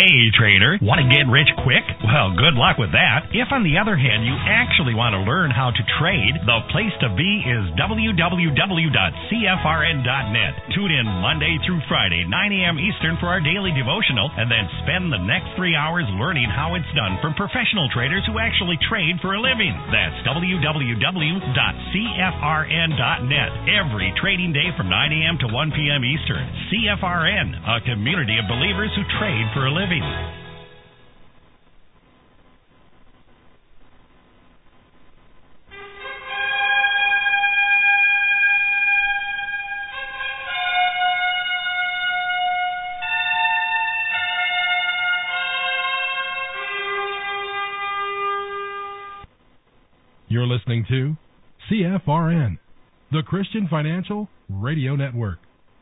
Hey, trader, want to get rich quick? Well, good luck with that. If, on the other hand, you actually want to learn how to trade, the place to be is www.cfrn.net. Tune in Monday through Friday, 9 a.m. Eastern for our daily devotional, and then spend the next 3 hours learning how it's done from professional traders who actually trade for a living. That's www.cfrn.net. Every trading day from 9 a.m. to 1 p.m. Eastern. CFRN, a community of believers who trade for a living. You're listening to CFRN, the Christian Financial Radio Network.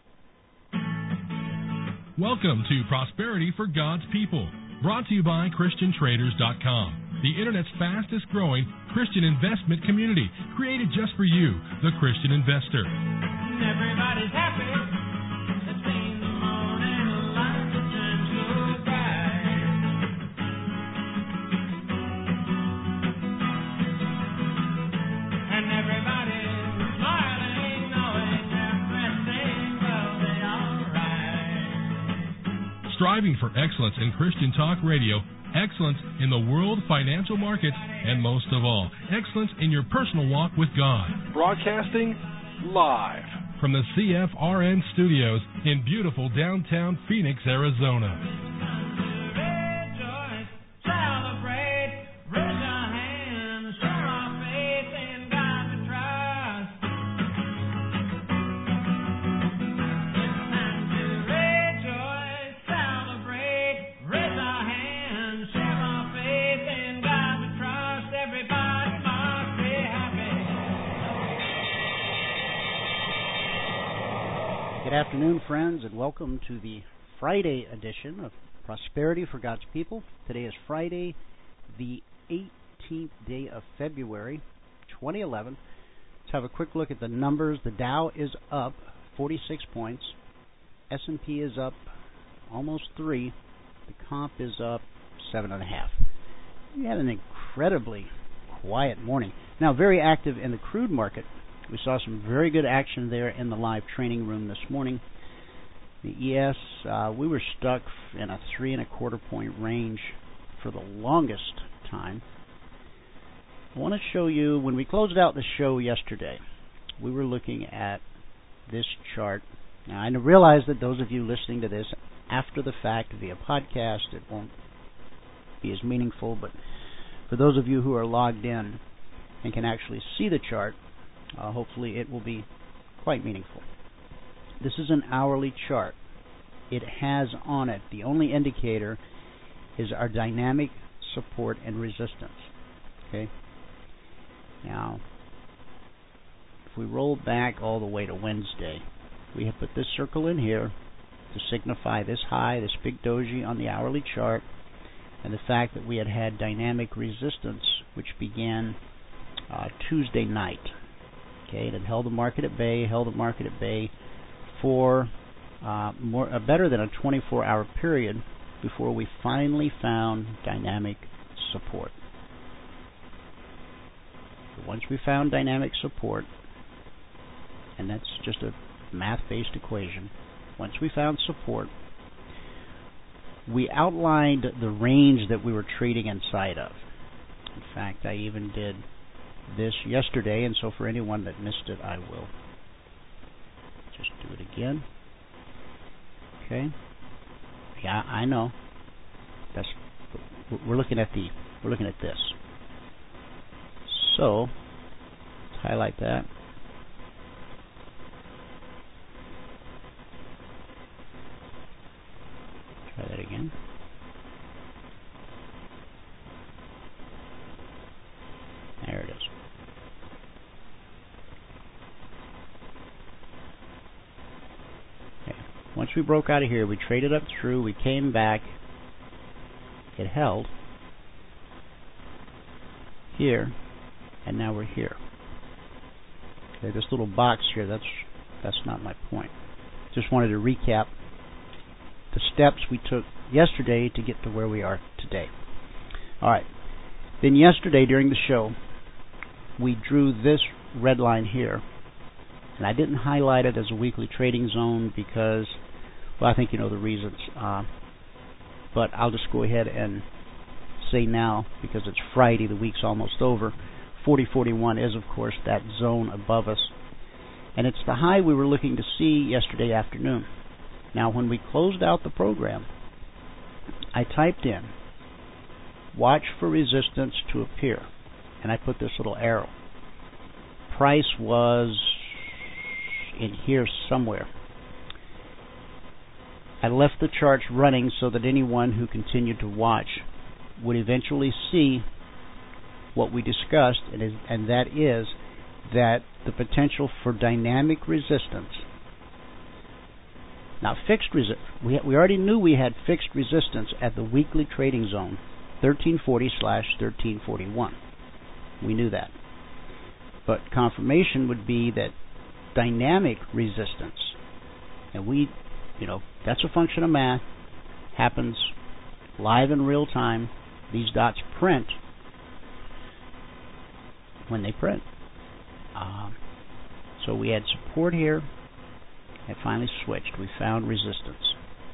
Welcome to Prosperity for God's People, brought to you by ChristianTraders.com, the Internet's fastest growing Christian investment community, created just for you, the Christian investor. Everybody's happy. It's been the morning light that turns so bright. And everybody's smiling, knowing everything will be alright. Striving for excellence in Christian talk radio, excellence in the world financial markets, and most of all, excellence in your personal walk with God. Broadcasting live from the CFRN studios in beautiful downtown Phoenix, Arizona. Rejoice, celebrate, raise your hands, show our faith in God we trust. It's time to rejoice, celebrate, raise our hands, share our faith in God we trust. Everybody must be happy. Good afternoon, friends, and welcome to the Friday edition of Prosperity for God's People. Today is Friday, the 18th day of February, 2011. Let's have a quick look at the numbers. The Dow is up 46 points. S&P is up almost 3. The comp is up 7.5. We had an incredibly quiet morning. Now, very active in the crude market. We saw some very good action there in the live training room this morning. The ES, we were stuck in a 3.25 point range for the longest time. I want to show you, when we closed out the show yesterday, we were looking at this chart. Now, I realize that those of you listening to this after the fact via podcast, it won't be as meaningful, but for those of you who are logged in and can actually see the chart, hopefully it will be quite meaningful. This is an hourly chart. It has on it, the only indicator is our dynamic support and resistance. Okay. Now, if we roll back all the way to Wednesday, we have put this circle in here to signify this high, this big doji on the hourly chart, and the fact that we had dynamic resistance, which began Tuesday night. Okay, it had held the market at bay, for better than a 24-hour period before we finally found dynamic support. So once we found dynamic support, and that's just a math-based equation, once we found support, we outlined the range that we were trading inside of. In fact, I even did this yesterday, and so for anyone that missed it, I will just do it again. Okay. Yeah, I know. We're looking at this. So let's highlight that. Try that again. There it is. Okay. Once we broke out of here, we traded up through, we came back, it held here, and now we're here. Okay, this little box here, that's not my point. Just wanted to recap the steps we took yesterday to get to where we are today. All right. Then yesterday during the show, we drew this red line here. And I didn't highlight it as a weekly trading zone because, well, I think you know the reasons. But I'll just go ahead and say now, because it's Friday, the week's almost over, 4041 is, of course, that zone above us. And it's the high we were looking to see yesterday afternoon. Now, when we closed out the program, I typed in, watch for resistance to appear. And I put this little arrow. Price was in here somewhere. I left the charts running so that anyone who continued to watch would eventually see what we discussed, and that is that the potential for dynamic resistance. Now, fixed resistance, we already knew we had fixed resistance at the weekly trading zone, 1340/1341. We knew that. But confirmation would be that dynamic resistance, and that's a function of math, happens live in real time. These dots print when they print. So we had support here. It finally switched. We found resistance.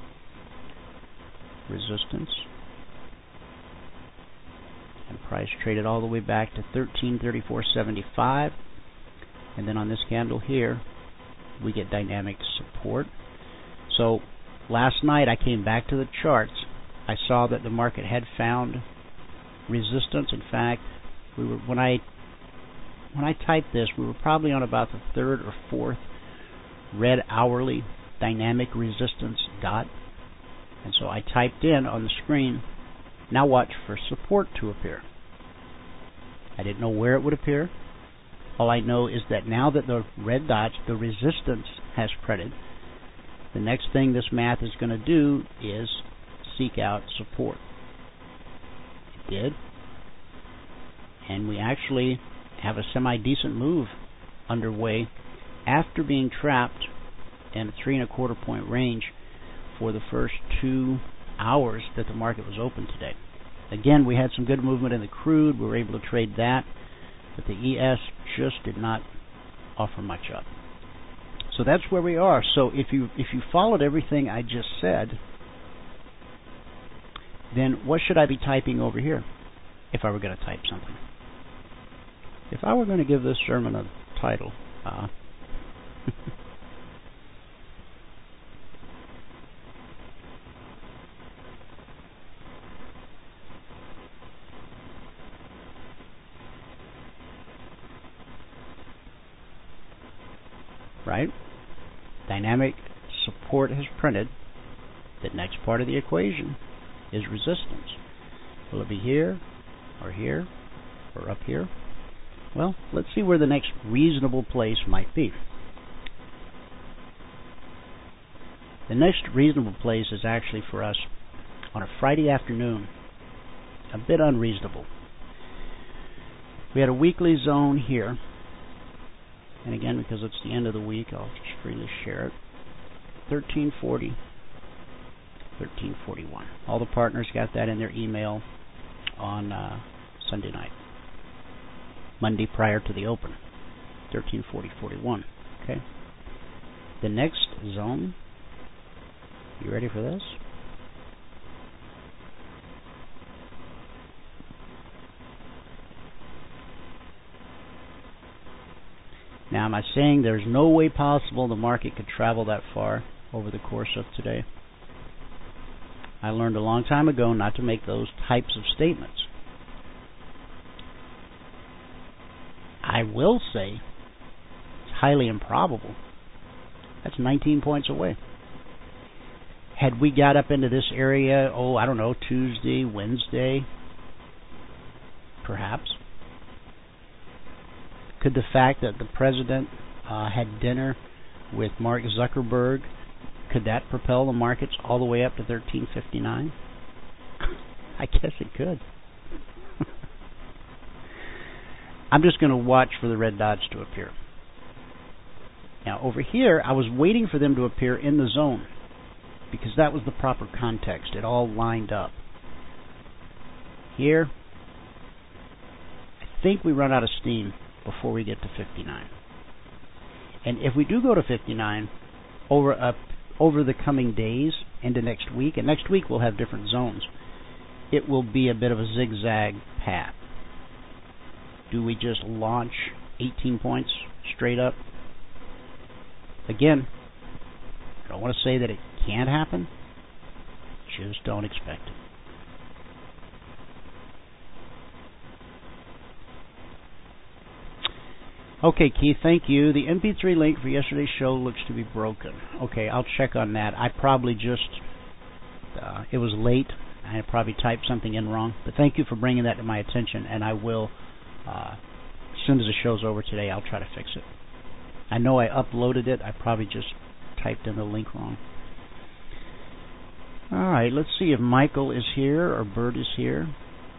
And price traded all the way back to 1334.75. And then on this candle here, we get dynamic support. So last night I came back to the charts. I saw that the market had found resistance. In fact, when I typed this, we were probably on about the third or fourth red hourly dynamic resistance dot. And so I typed in on the screen, now watch for support to appear. I didn't know where it would appear. All I know is that now that the red dots, the resistance has printed, the next thing this math is going to do is seek out support. It did. And we actually have a semi-decent move underway after being trapped in a 3.25 point range for the first 2 hours that the market was open today. Again, we had some good movement in the crude. We were able to trade that, but the ES just did not offer much up. So that's where we are. So if you followed everything I just said, then what should I be typing over here if I were going to type something? If I were going to give this sermon a title, right? Dynamic support has printed. The next part of the equation is resistance. Will it be here, or up here? Well, let's see where the next reasonable place might be. The next reasonable place is actually for us on a Friday afternoon a bit unreasonable. We had a weekly zone here. And again, because it's the end of the week, I'll just freely share it. 1340, 1341. All the partners got that in their email on Sunday night. Monday prior to the open. 1340.41. Okay. The next zone. You ready for this? Now, am I saying there's no way possible the market could travel that far over the course of today? I learned a long time ago not to make those types of statements. I will say it's highly improbable. That's 19 points away. Had we got up into this area, Tuesday, Wednesday, perhaps. Could the fact that the president had dinner with Mark Zuckerberg, could that propel the markets all the way up to 1359? I guess it could. I'm just going to watch for the red dots to appear. Now, over here, I was waiting for them to appear in the zone. because that was the proper context. It all lined up. Here, I think we run out of steam before we get to 59. And if we do go to 59 over the coming days into next week, and next week we'll have different zones, it will be a bit of a zigzag path. Do we just launch 18 points straight up? Again, I don't want to say that it can't happen. Just don't expect it. Okay, Keith, thank you. The MP3 link for yesterday's show looks to be broken. Okay, I'll check on that. I probably just, it was late. I probably typed something in wrong. But thank you for bringing that to my attention, and I will, as soon as the show's over today, I'll try to fix it. I know I uploaded it. I probably just typed in the link wrong. All right, let's see if Michael is here or Bert is here.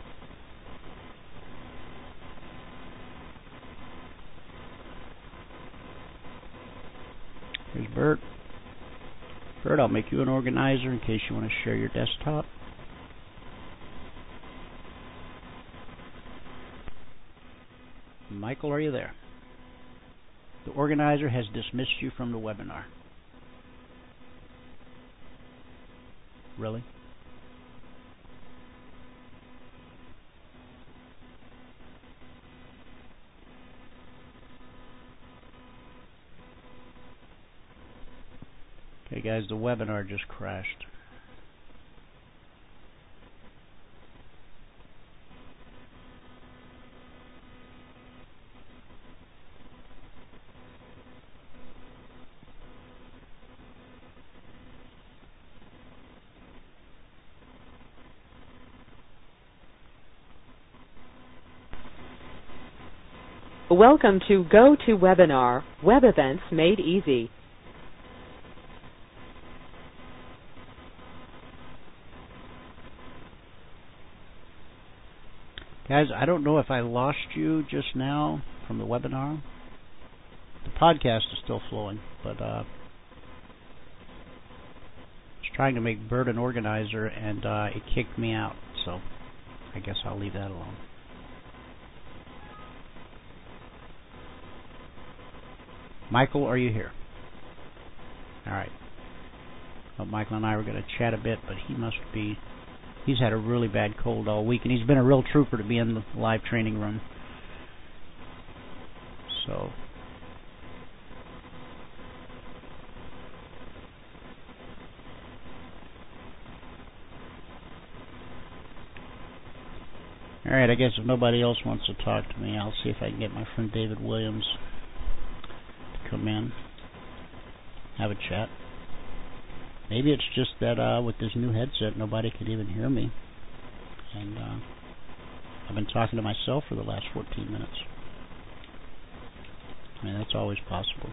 Here's Bert. Bert, I'll make you an organizer in case you want to share your desktop. Michael, are you there? The organizer has dismissed you from the webinar. Really? Okay, guys, the webinar just crashed. Welcome to GoToWebinar, web events made easy. Guys, I don't know if I lost you just now from the webinar. The podcast is still flowing, but I was trying to make Bert an organizer, and it kicked me out, so I guess I'll leave that alone. Michael, are you here? All right. Well, Michael and I were going to chat a bit, but he must be... He's had a really bad cold all week, and he's been a real trooper to be in the live training room. So... All right, I guess if nobody else wants to talk to me, I'll see if I can get my friend David Williams to come in, have a chat. Maybe it's just that with this new headset, nobody can even hear me. And I've been talking to myself for the last 14 minutes. I mean, that's always possible.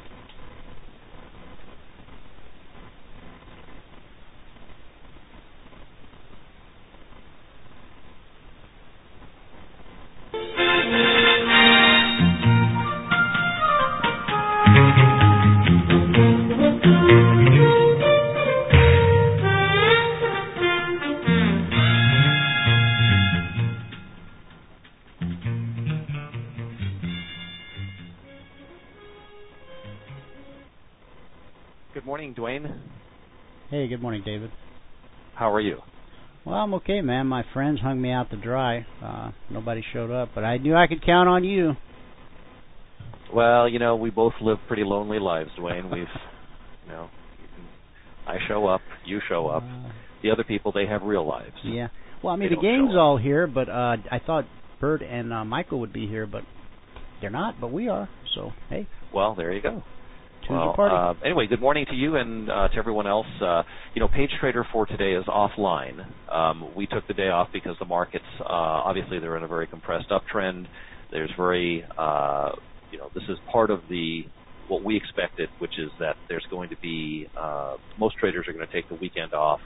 Good morning, Dwayne. Hey, good morning, David. How are you? Well, I'm okay, man. My friends hung me out to dry. Nobody showed up, but I knew I could count on you. Well, you know, we both live pretty lonely lives, Dwayne. We've, you know, I show up, you show up. The other people, they have real lives. Yeah. Well, I mean, They the don't gang's show up. all here, but I thought Bert and Michael would be here, but they're not, but we are. So, hey. Well, there you go. Well, party. Anyway, good morning to you and to everyone else. You know, Page Trader for today is offline. We took the day off because the markets, obviously, they're in a very compressed uptrend. There's very, you know, this is part of what we expected, which is that there's going to be, most traders are going to take the weekend off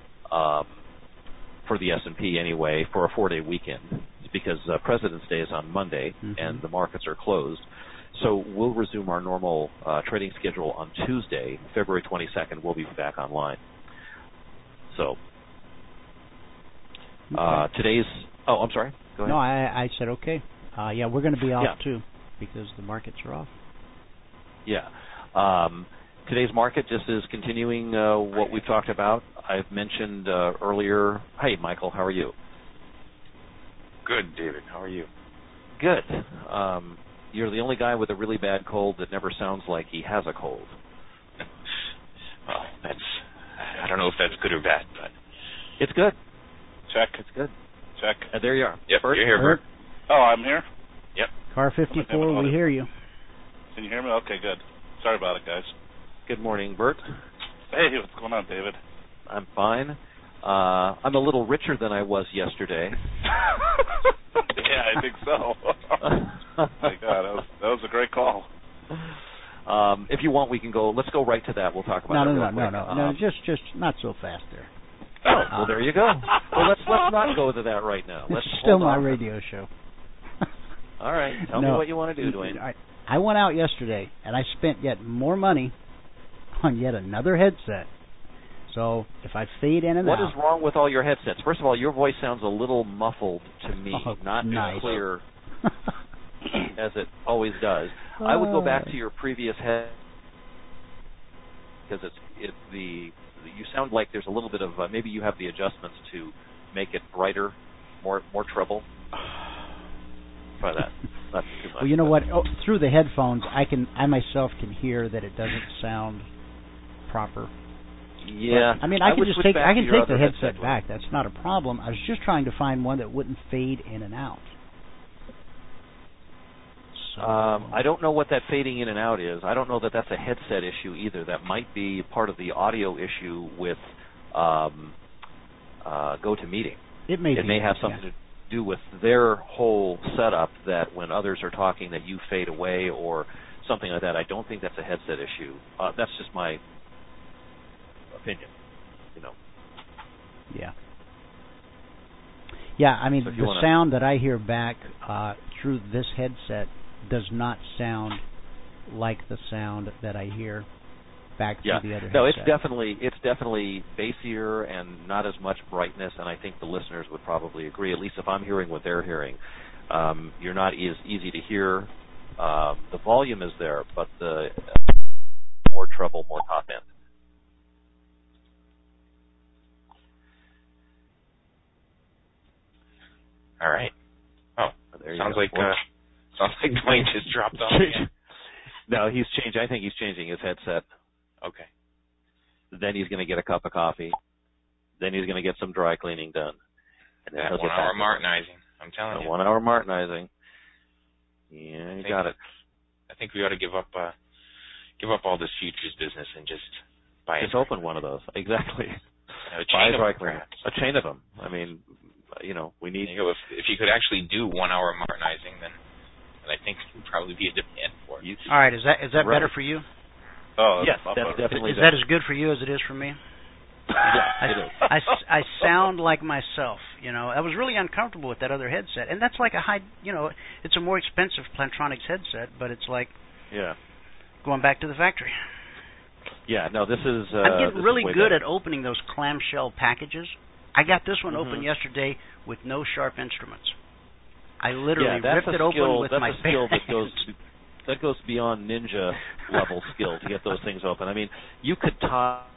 for the S&P anyway, for a 4-day weekend, because President's Day is on Monday and the markets are closed. So we'll resume our normal trading schedule on Tuesday, February 22nd. We'll be back online. So Okay. today's. Oh, I'm sorry. Go ahead. No, I said okay. Yeah, we're going to be off Yeah. too because the markets are off. Yeah. Today's market just is continuing what we've talked about. I've mentioned earlier. Hey, Michael, how are you? Good, David. How are you? Good. You're the only guy with a really bad cold that never sounds like he has a cold. Well, I don't know if that's good or bad, but It's good. check. It's good. Check. There you are. Yep, Bert? you're here, Bert. Oh, I'm here? Yep. Car 54, we hear you. Can you hear me? Okay, good. Sorry about it, guys. Good morning, Bert. Hey, what's going on, David? I'm fine. I'm a little richer than I was yesterday. Yeah, I think so. My God, that was a great call. If you want, we can go. Let's go right to that. We'll talk about it real quick. No, just not so fast there. Oh, well, there you go. Well, let's not go to that right now. Let's It's still hold my on. radio show. All right, tell me what you want to do, Dwayne. I went out yesterday and I spent yet more money on yet another headset. So if I fade in and What out, is wrong with all your headsets? First of all, your voice sounds a little muffled to me, not nice. as clear as it always does. I would go back to your previous head because you sound like there's a little bit of maybe you have the adjustments to make it brighter, more treble. Try that. Not too much. Well, you know what? Oh, through the headphones, I myself can hear that it doesn't sound proper. Yeah. But, I mean, I can would just switch take back to your the other headset back. That's not a problem. I was just trying to find one that wouldn't fade in and out. So, I don't know what that fading in and out is. I don't know that that's a headset issue either. That might be part of the audio issue with GoToMeeting. It may have something to do with their whole setup that when others are talking that you fade away or something like that. I don't think that's a headset issue. That's just my opinion, Yeah. Yeah, I mean, So if the you wanna- sound that I hear back through this headset does not sound like the sound that I hear back through the other headset. No, it's definitely bassier and not as much brightness, and I think the listeners would probably agree, at least if I'm hearing what they're hearing. You're not as easy to hear. The volume is there, but the more treble, more top end. All right. Oh, There you sounds go. like Dwayne just dropped off again. No, he's changed. I think he's changing his headset. Okay. Then he's going to get a cup of coffee. Then he's going to get some dry cleaning done. And then That he'll 1 get hour back. Martinizing. I'm telling you. 1 hour Martinizing. Yeah, you got it. I think we ought to give up all this futures business and just buy Just it. open one of those. Exactly. A Buy chain a of dry them, cleaner. perhaps. A chain of them. I mean, we need. You know, if you could actually do 1 hour Martinizing, then I think there would probably be a demand for it. All right, is that Right. better for you? Oh, Yes, that's that's definitely Is that as good for you as it is for me? Yeah, it is. I sound like myself, I was really uncomfortable with that other headset, and that's like a high, it's a more expensive Plantronics headset, but it's like going back to the factory. Yeah, no, this is. I'm getting really way good better. at opening those clamshell packages. I got this one open Mhm. yesterday with no sharp instruments. I literally that's ripped a it skill, open with that's my a skill bare that goes beyond ninja level skill to get those things open. I mean, you could talk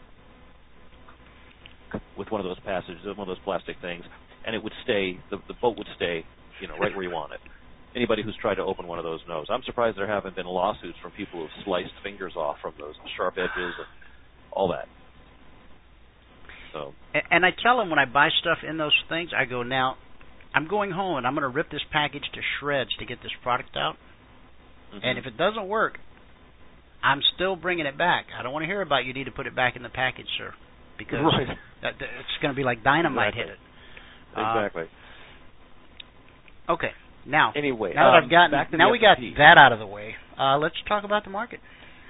with one of those passages, one of those plastic things, and it would stay. The boat would stay, right where you want it. Anybody who's tried to open one of those knows. I'm surprised there haven't been lawsuits from people who've sliced fingers off from those sharp edges and all that. So. And I tell them when I buy stuff in those things, I go, now, I'm going home and I'm going to rip this package to shreds to get this product out. Mm-hmm. And if it doesn't work, I'm still bringing it back. I don't want to hear about you need to put it back in the package, sir, because it's going to be like dynamite hit it. Exactly. Okay. Now, anyway, now that we got that out of the way, let's talk about the market.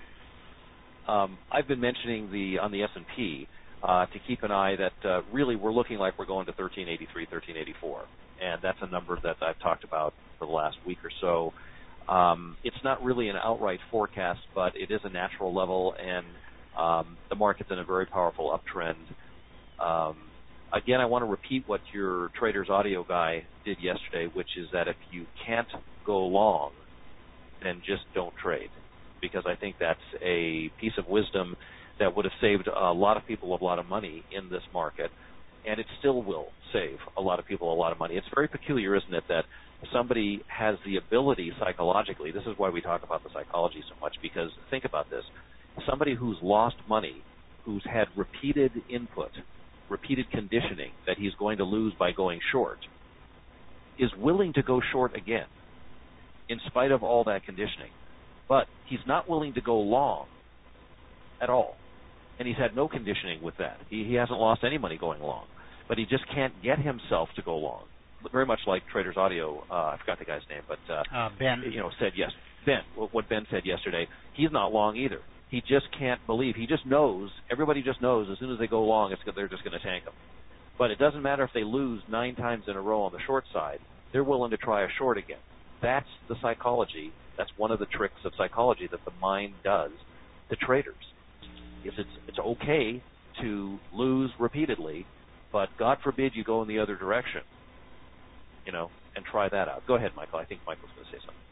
I've been mentioning on the S&P to keep an eye that really we're looking like we're going to 1383, 1384, and that's a number that I've talked about for the last week or so. It's not really an outright forecast, but it is a natural level, and the market's in a very powerful uptrend. Again, I want to repeat what your Trader's Audio guy did yesterday, which is that if you can't go long, then just don't trade, because I think that's a piece of wisdom that would have saved a lot of people a lot of money in this market, and it still will save a lot of people a lot of money. It's very peculiar, isn't it, that somebody has the ability psychologically, this is why we talk about the psychology so much, because think about this, somebody who's lost money, who's had repeated input, repeated conditioning that he's going to lose by going short, is willing to go short again in spite of all that conditioning. But he's not willing to go long at all. And he's had no conditioning with that. He hasn't lost any money going long. But he just can't get himself to go long. Very much like Trader's Audio, I forgot the guy's name, but Ben. Said yes. Ben, what Ben said yesterday, he's not long either. He just can't believe. He just knows, everybody just knows as soon as they go long, they're just going to tank them. But it doesn't matter if they lose 9 times in a row on the short side. They're willing to try a short again. That's the psychology. That's one of the tricks of psychology that the mind does to traders. It's okay to lose repeatedly, but God forbid you go in the other direction, and try that out. Go ahead, Michael. I think Michael's going to say something.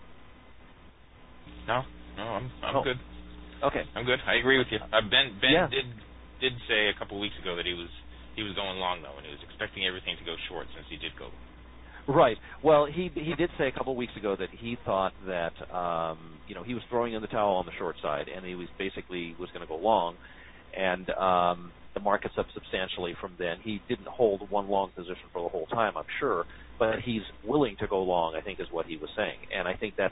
No, I'm good. Okay, I'm good. I agree with you. Ben yeah. did say a couple of weeks ago that he was going long though, and he was expecting everything to go short since he did go. Right. Well, he did say a couple of weeks ago that he thought that he was throwing in the towel on the short side, and he was going to go long, and the market's up substantially from then. He didn't hold one long position for the whole time, I'm sure, but he's willing to go long, I think is what he was saying, and I think that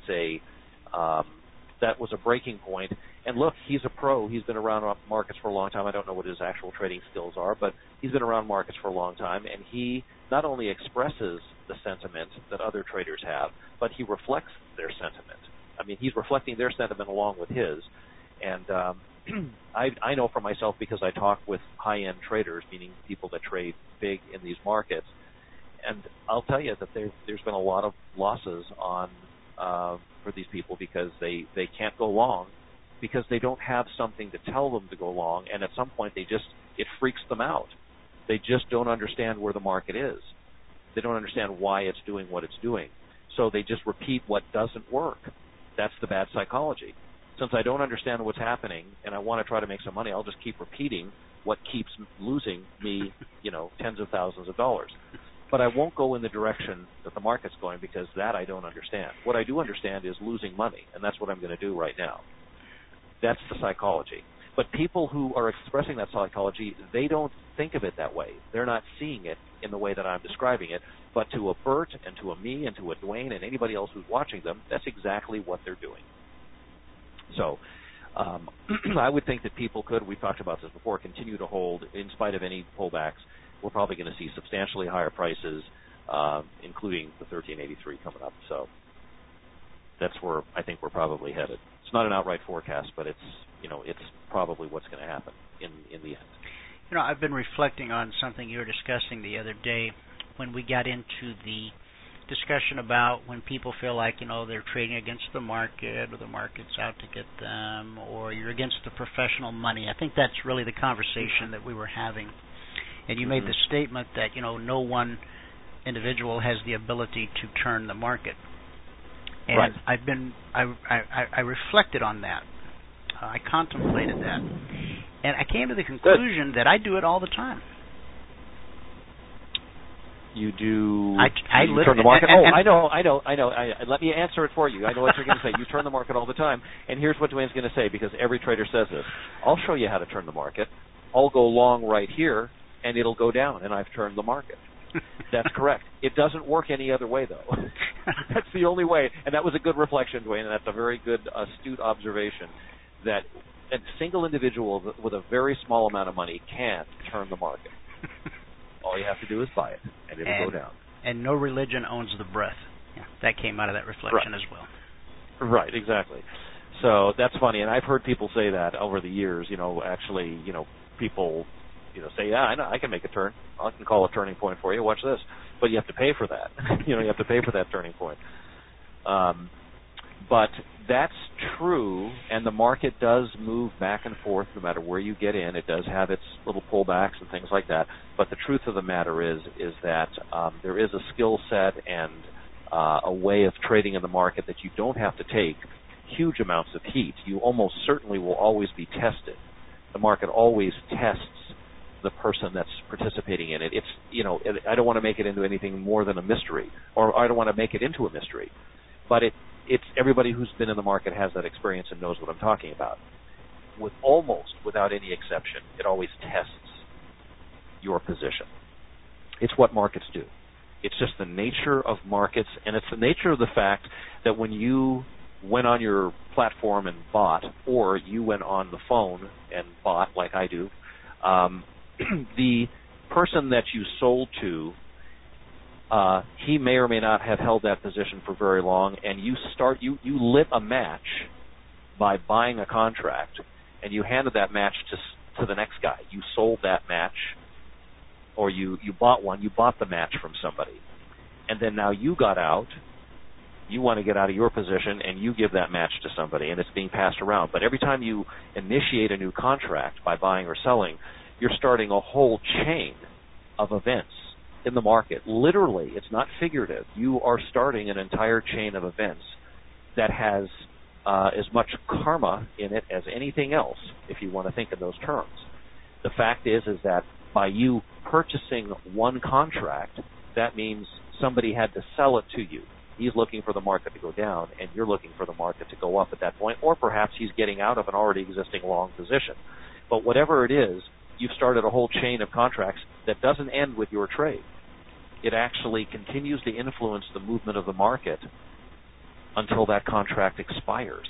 was a breaking point. And look, he's a pro. He's been around markets for a long time. I don't know what his actual trading skills are, but he's been around markets for a long time, and he not only expresses the sentiment that other traders have, but he reflects their sentiment. I mean, he's reflecting their sentiment along with his. And I know for myself, because I talk with high-end traders, meaning people that trade big in these markets, and I'll tell you that there's been a lot of losses on for these people because they can't go long, because they don't have something to tell them to go long, and at some point it freaks them out. They just don't understand where the market is. They don't understand why it's doing what it's doing. So they just repeat what doesn't work. That's the bad psychology. Since I don't understand what's happening and I want to try to make some money, I'll just keep repeating what keeps losing me, tens of thousands of dollars. But I won't go in the direction that the market's going, because that I don't understand. What I do understand is losing money, and that's what I'm going to do right now. That's the psychology. But people who are expressing that psychology, they don't think of it that way. They're not seeing it in the way that I'm describing it. But to a Bert and to a me and to a Dwayne and anybody else who's watching them, that's exactly what they're doing. So I would think that people could, we've talked about this before, continue to hold in spite of any pullbacks. We're probably going to see substantially higher prices, including the 1383 coming up. So that's where I think we're probably headed. It's not an outright forecast, but it's probably what's going to happen in the end. I've been reflecting on something you were discussing the other day when we got into the discussion about when people feel like, they're trading against the market, or the market's out to get them, or you're against the professional money. I think that's really the conversation that we were having. And you made the statement that, no one individual has the ability to turn the market. And right. I reflected on that. I contemplated that. And I came to the conclusion that I do it all the time. You do. You turn the market. I know. Let me answer it for you. I know what you're going to say. You turn the market all the time. And here's what Dwayne's going to say, because every trader says this. I'll show you how to turn the market. I'll go long right here, and it'll go down, and I've turned the market. That's correct. It doesn't work any other way, though. That's the only way. And that was a good reflection, Dwayne, and that's a very good, astute observation, that a single individual with a very small amount of money can't turn the market. All you have to do is buy it, and it'll go down. And no religion owns the breath. Yeah, that came out of that reflection as well. Right, exactly. So that's funny, and I've heard people say that over the years. People, say, yeah, I know, I can make a turn. I can call a turning point for you. Watch this. But you have to pay for that. You have to pay for that turning point. But that's true, and the market does move back and forth no matter where you get in. It does have its little pullbacks and things like that. But the truth of the matter is that there is a skill set and a way of trading in the market that you don't have to take huge amounts of heat. You almost certainly will always be tested. The market always tests the person that's participating in it. It's, I don't want to make it into anything more than a mystery, or I don't want to make it into a mystery. But it's everybody who's been in the market has that experience and knows what I'm talking about. With almost without any exception, it always tests your position. It's what markets do. It's just the nature of markets, and it's the nature of the fact that when you went on your platform and bought, or you went on the phone and bought like I do, the person that you sold to, he may or may not have held that position for very long, and you lit a match by buying a contract, and you handed that match to the next guy. You sold that match, or you bought one. You bought the match from somebody, and then now you got out. You want to get out of your position, and you give that match to somebody, and it's being passed around. But every time you initiate a new contract by buying or selling, you're starting a whole chain of events in the market. Literally, it's not figurative. You are starting an entire chain of events that has as much karma in it as anything else, if you want to think in those terms. The fact is that by you purchasing one contract, that means somebody had to sell it to you. He's looking for the market to go down, and you're looking for the market to go up at that point, or perhaps he's getting out of an already existing long position. But whatever it is, you've started a whole chain of contracts that doesn't end with your trade. It actually continues to influence the movement of the market until that contract expires.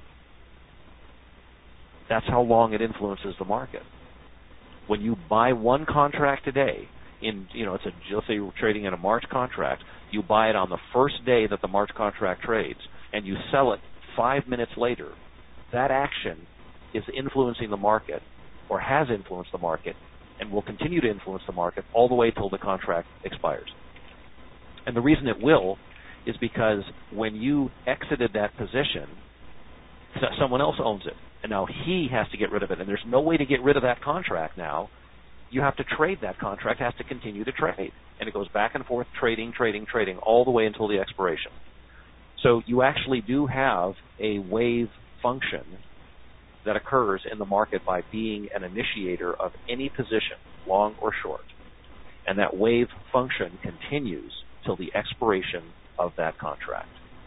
That's how long it influences the market. When you buy one contract today, let's say you're trading in a March contract, you buy it on the first day that the March contract trades, and you sell it 5 minutes later, that action is influencing the market, or has influenced the market, and will continue to influence the market all the way till the contract expires. And the reason it will is because when you exited that position, someone else owns it, and now he has to get rid of it, and there's no way to get rid of that contract now. You have to trade that contract, has to continue to trade, and it goes back and forth, trading, all the way until the expiration. So you actually do have a wave function that occurs in the market by being an initiator of any position, long or short. And that wave function continues till the expiration of that contract.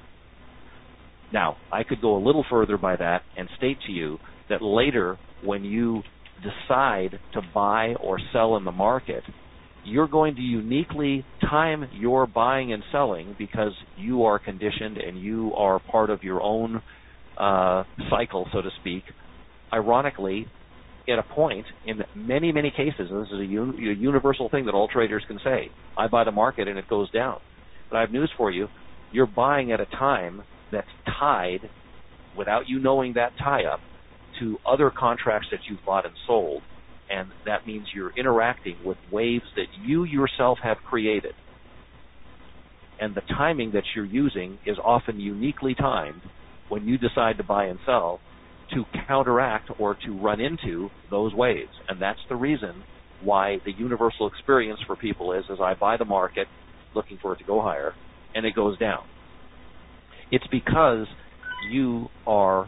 Now, I could go a little further by that and state to you that later, when you decide to buy or sell in the market, you're going to uniquely time your buying and selling because you are conditioned and you are part of your own cycle, so to speak. Ironically, at a point, in many, many cases, and this is a universal thing that all traders can say, I buy the market and it goes down. But I have news for you. You're buying at a time that's tied, without you knowing that tie-up, to other contracts that you've bought and sold, and that means you're interacting with waves that you yourself have created. And the timing that you're using is often uniquely timed when you decide to buy and sell to counteract or to run into those waves. And that's the reason why the universal experience for people is I buy the market looking for it to go higher, and it goes down. It's because you are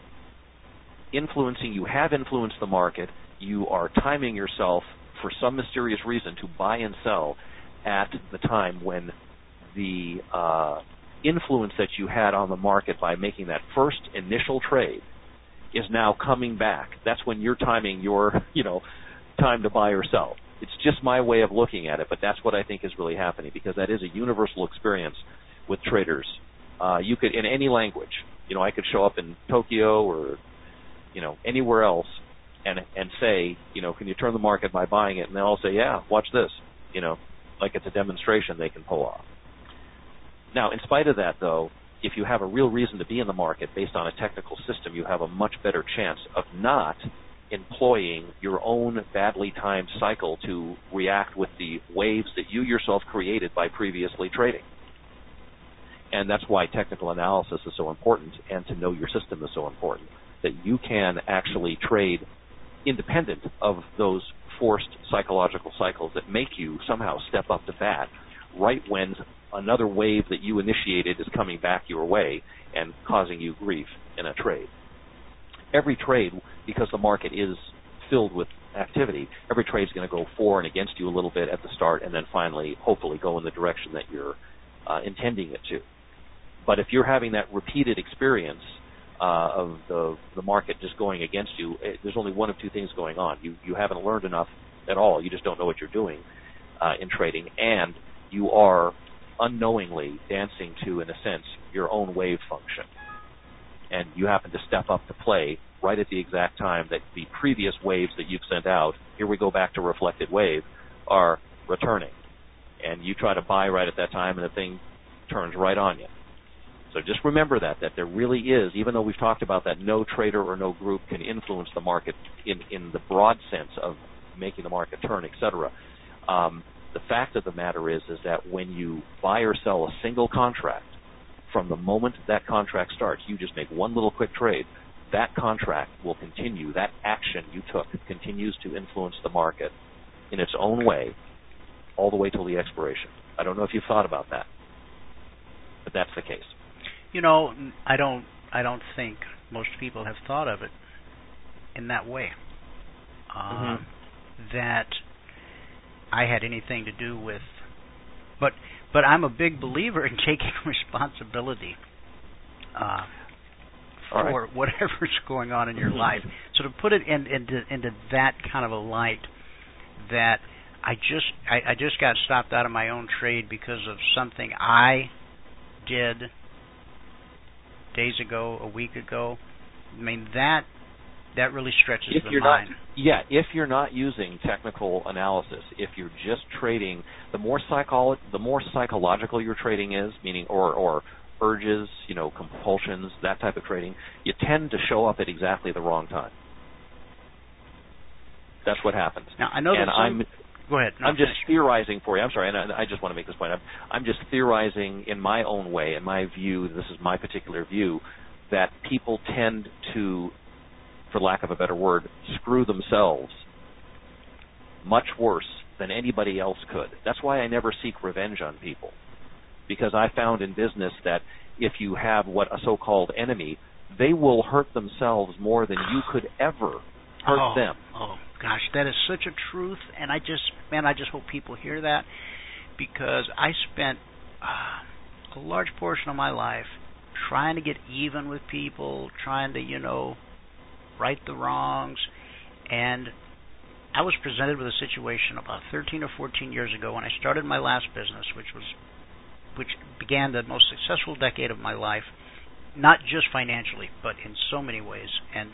you have influenced the market, you are timing yourself for some mysterious reason to buy and sell at the time when the influence that you had on the market by making that first initial trade is now coming back. That's when you're timing your, time to buy or sell. It's just my way of looking at it, but that's what I think is really happening, because that is a universal experience with traders. You could, in any language, I could show up in Tokyo or anywhere else and say, can you turn the market by buying it? And they'll all say, yeah, watch this, like it's a demonstration they can pull off. Now, in spite of that, though, if you have a real reason to be in the market based on a technical system, you have a much better chance of not employing your own badly timed cycle to react with the waves that you yourself created by previously trading. And that's why technical analysis is so important, and to know your system is so important, that you can actually trade independent of those forced psychological cycles that make you somehow step up to bat right when another wave that you initiated is coming back your way and causing you grief in a trade. Every trade, because the market is filled with activity, every trade is going to go for and against you a little bit at the start and then finally, hopefully, go in the direction that you're intending it to. But if you're having that repeated experience of the market just going against you, there's only one of two things going on. You haven't learned enough at all. You just don't know what you're doing in trading, and you are unknowingly dancing to, in a sense, your own wave function. And you happen to step up to play right at the exact time that the previous waves that you've sent out, here we go back to reflected wave, are returning. And you try to buy right at that time, and the thing turns right on you. So just remember that there really is, even though we've talked about that no trader or no group can influence the market in the broad sense of making the market turn, etc., the fact of the matter is that when you buy or sell a single contract, from the moment that contract starts, you just make one little quick trade, that contract will continue, that action you took continues to influence the market in its own way all the way till the expiration. I don't know if you've thought about that, but that's the case. You know, I don't think most people have thought of it in that way. That I had anything to do with, but I'm a big believer in taking responsibility for whatever's going on in your life. So to put it into that kind of a light, that I just got stopped out of my own trade because of something I did days ago, a week ago. I mean, that really stretches the mind. If you're not using technical analysis, if you're just trading, the more psychological your trading is, meaning or urges, compulsions, that type of trading, you tend to show up at exactly the wrong time. That's what happens. Now I know that. Go ahead. I'm just theorizing for you. I'm sorry, and I just want to make this point. I'm just theorizing in my own way, in my view, this is my particular view, that people tend to, for lack of a better word, screw themselves much worse than anybody else could. That's why I never seek revenge on people, because I found in business that if you have a so-called enemy, they will hurt themselves more than you could ever hurt them. Oh, gosh, that is such a truth, and I just hope people hear that, because I spent a large portion of my life trying to get even with people, trying to, right the wrongs, and I was presented with a situation about 13 or 14 years ago when I started my last business, which began the most successful decade of my life, not just financially, but in so many ways. And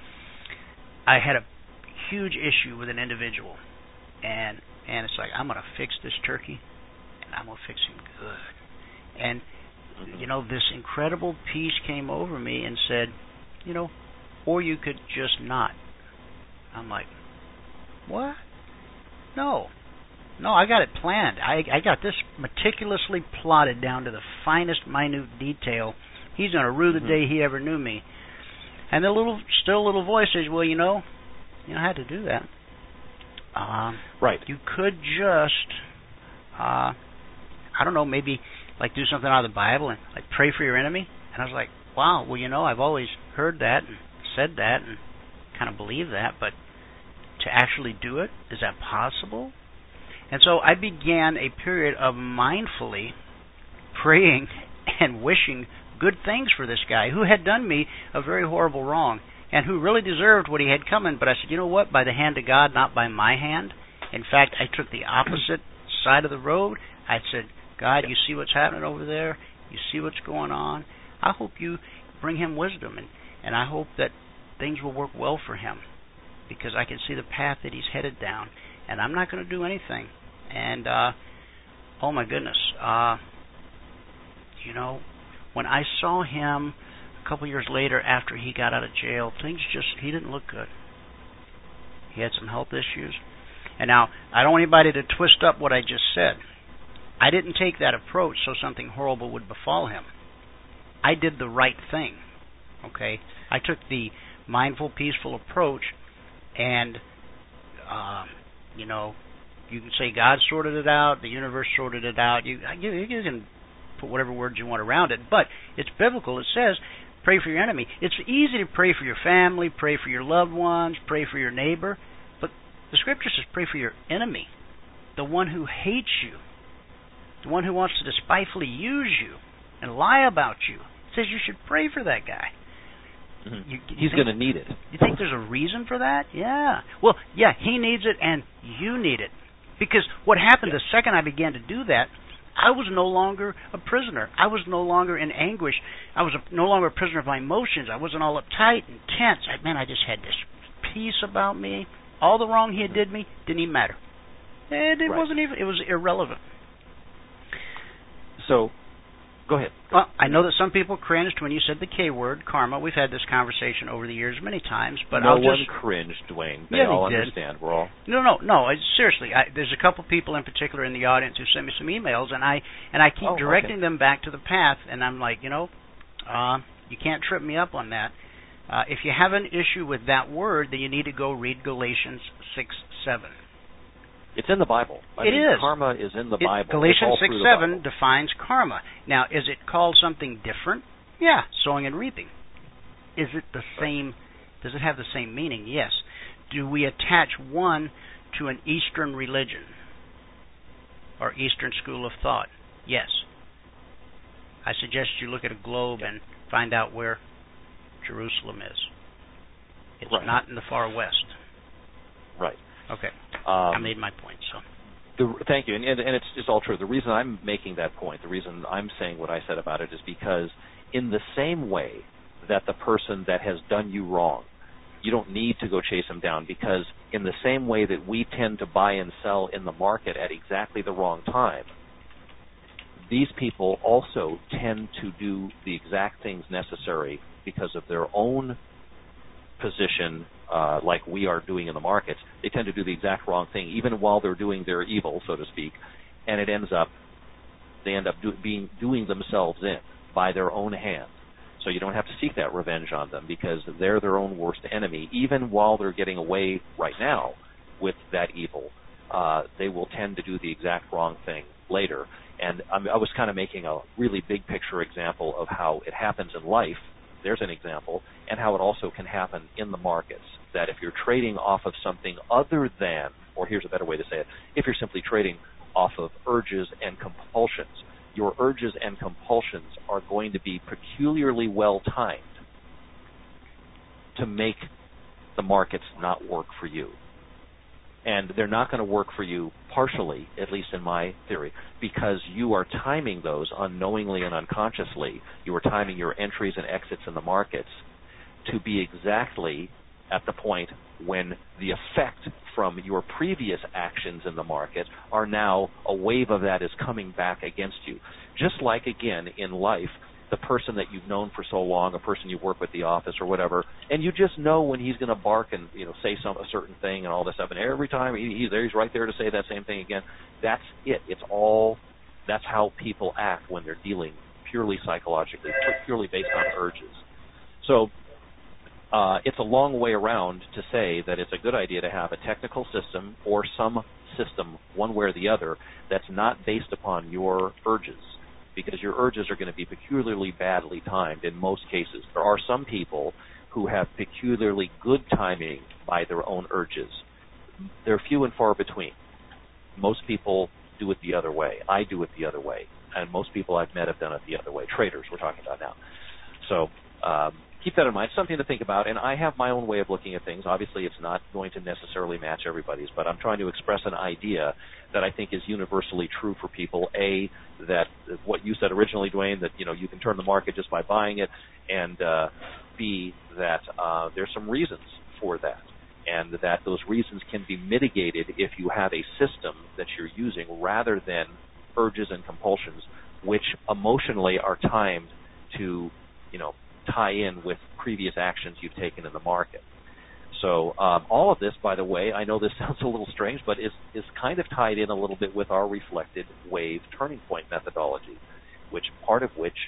I had a huge issue with an individual, and it's like, I'm going to fix this turkey, and I'm going to fix him good. And, this incredible peace came over me and said, or you could just not. I'm like, what? No, I got it planned. I got this meticulously plotted down to the finest minute detail. He's going to rue the day he ever knew me. And the little voice says, well, you had to do that. Right. You could just, I don't know, maybe like do something out of the Bible and like pray for your enemy. And I was like, wow, well, I've always heard that and said that and kind of believe that, but to actually do it, is that possible? And so I began a period of mindfully praying and wishing good things for this guy who had done me a very horrible wrong and who really deserved what he had coming. But I said, you know what? By the hand of God, not by my hand. In fact, I took the opposite side of the road. I said, God, you see what's happening over there? You see what's going on? I hope you bring him wisdom, and I hope that things will work well for him, because I can see the path that he's headed down, and I'm not going to do anything. And, oh my goodness, when I saw him a couple years later after he got out of jail, he didn't look good. He had some health issues. And now, I don't want anybody to twist up what I just said. I didn't take that approach so something horrible would befall him. I did the right thing. Okay, I took the mindful, peaceful approach, and you can say God sorted it out, the universe sorted it out. You can put whatever words you want around it, but it's biblical. It says, pray for your enemy. It's easy to pray for your family, pray for your loved ones, pray for your neighbor, but the Scripture says pray for your enemy, the one who hates you, the one who wants to despitefully use you and lie about you. It says you should pray for that guy. Mm-hmm. He's going to need it. You think there's a reason for that? Yeah. Well, yeah, he needs it and you need it. Because what happened the second I began to do that, I was no longer a prisoner. I was no longer in anguish. I was no longer a prisoner of my emotions. I wasn't all uptight and tense. I just had this peace about me. All the wrong he had did me didn't even matter. It wasn't even. It was irrelevant. So, go ahead. Well, I know that some people cringed when you said the K word, karma. We've had this conversation over the years many times, but no one cringed, Dwayne. They all understand. We're all no. Seriously, there's a couple people in particular in the audience who sent me some emails, and I keep directing them back to the path, and I'm like, you can't trip me up on that. If you have an issue with that word, then you need to go read Galatians 6:7. It's in the Bible. It is. Karma is in the Bible. Galatians 6:7 defines karma. Now, is it called something different? Yeah, sowing and reaping. Is it the same? Does it have the same meaning? Yes. Do we attach one to an Eastern religion or Eastern school of thought? Yes. I suggest you look at a globe and find out where Jerusalem is. It's not in the far west. Right. Okay. I made my point. Thank you, and it's all true. The reason I'm making that point, the reason I'm saying what I said about it, is because in the same way that the person that has done you wrong, you don't need to go chase him down, because in the same way that we tend to buy and sell in the market at exactly the wrong time, these people also tend to do the exact things necessary because of their own position, like we are doing in the markets. They tend to do the exact wrong thing, even while they're doing their evil, so to speak, and they end up doing themselves in by their own hand. So you don't have to seek that revenge on them, because they're their own worst enemy. Even while they're getting away right now with that evil, they will tend to do the exact wrong thing later. And I was kind of making a really big picture example of how it happens in life. There's an example, and how it also can happen in the markets. That if you're trading off of something other than, or here's a better way to say it, if you're simply trading off of urges and compulsions, your urges and compulsions are going to be peculiarly well timed to make the markets not work for you. And they're not going to work for you partially, at least in my theory, because you are timing those unknowingly and unconsciously. You are timing your entries and exits in the markets to be exactly at the point when the effect from your previous actions in the market are now, a wave of that is coming back against you. Just like, again, in life, the person that you've known for so long, a person you work with at the office or whatever, and you just know when he's going to bark and say a certain thing and all this stuff, and every time he's there, he's right there to say that same thing again. That's it. That's how people act when they're dealing purely psychologically, purely based on urges. So it's a long way around to say that it's a good idea to have a technical system or some system, one way or the other, that's not based upon your urges, because your urges are going to be peculiarly badly timed in most cases. There are some people who have peculiarly good timing by their own urges. They're few and far between. Most people do it the other way. I do it the other way. And most people I've met have done it the other way. Traders, we're talking about now. So keep that in mind. It's something to think about. And I have my own way of looking at things. Obviously, it's not going to necessarily match everybody's, but I'm trying to express an idea that I think is universally true for people. A, that what you said originally, Dwayne, that you can turn the market just by buying it, and B, that there's some reasons for that, and that those reasons can be mitigated if you have a system that you're using rather than urges and compulsions, which emotionally are timed to tie in with previous actions you've taken in the market. So all of this, by the way, I know this sounds a little strange, but is kind of tied in a little bit with our reflected wave turning point methodology, which part of which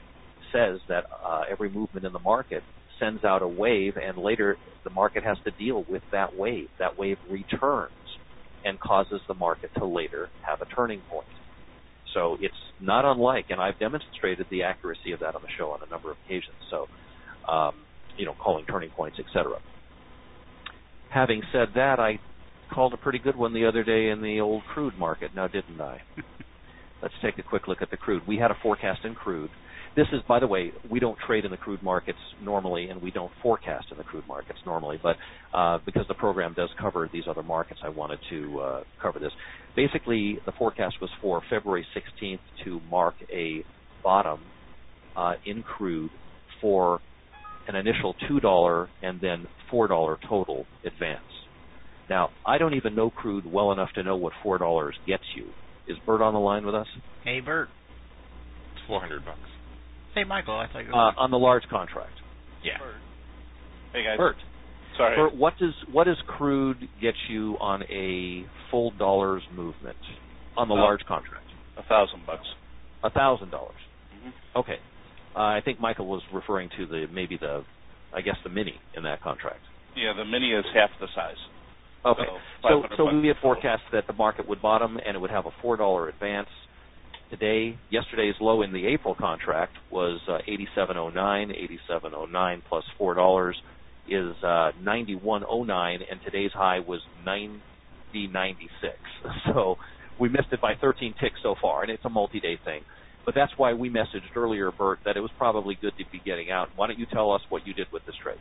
says that every movement in the market sends out a wave, and later the market has to deal with that wave. That wave returns and causes the market to later have a turning point. So it's not unlike, and I've demonstrated the accuracy of that on the show on a number of occasions. So, calling turning points, etc. Having said that, I called a pretty good one the other day in the old crude market, now didn't I? Let's take a quick look at the crude. We had a forecast in crude. This is, by the way, we don't trade in the crude markets normally, and we don't forecast in the crude markets normally, but because the program does cover these other markets, I wanted to cover this. Basically, the forecast was for February 16th to mark a bottom in crude for an initial $2 and then $4 total advance. Now, I don't even know crude well enough to know what $4 gets you. Is Bert on the line with us? Hey, Bert. It's $400. Hey, Michael, I thought you were on the large contract. Yeah. Bert. Hey guys. Bert. Sorry. Bert, what does crude get you on a full dollars movement on the large contract? $1,000. $1,000. Mm-hmm. Okay. I think Michael was referring to the mini in that contract. Yeah, the mini is half the size. Okay. So we had forecast that the market would bottom and it would have a $4 advance. Yesterday's low in the April contract was 87.09. 87.09 plus $4 is 91.09, and today's high was 90.96. So we missed it by 13 ticks so far, and it's a multi-day thing. But that's why we messaged earlier, Bert, that it was probably good to be getting out. Why don't you tell us what you did with this trade?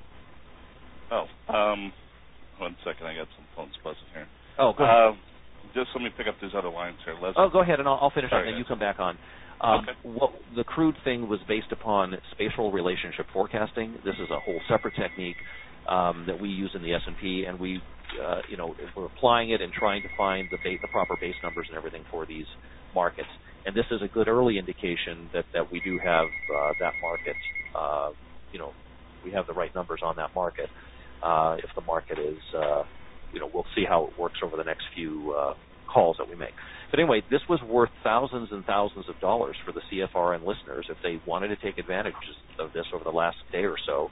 One second, I got some phones buzzing here. Oh, go ahead. Just let me pick up these other lines here. Go ahead, and I'll finish up, and then you come back on. Okay. The crude thing was based upon spatial relationship forecasting. This is a whole separate technique that we use in the S&P, and we're applying it and trying to find the proper base numbers and everything for these markets. And this is a good early indication that we do have that market. We have the right numbers on that market. If the market is, we'll see how it works over the next few calls that we make. But anyway, this was worth thousands and thousands of dollars for the CFRN listeners if they wanted to take advantage of this over the last day or so.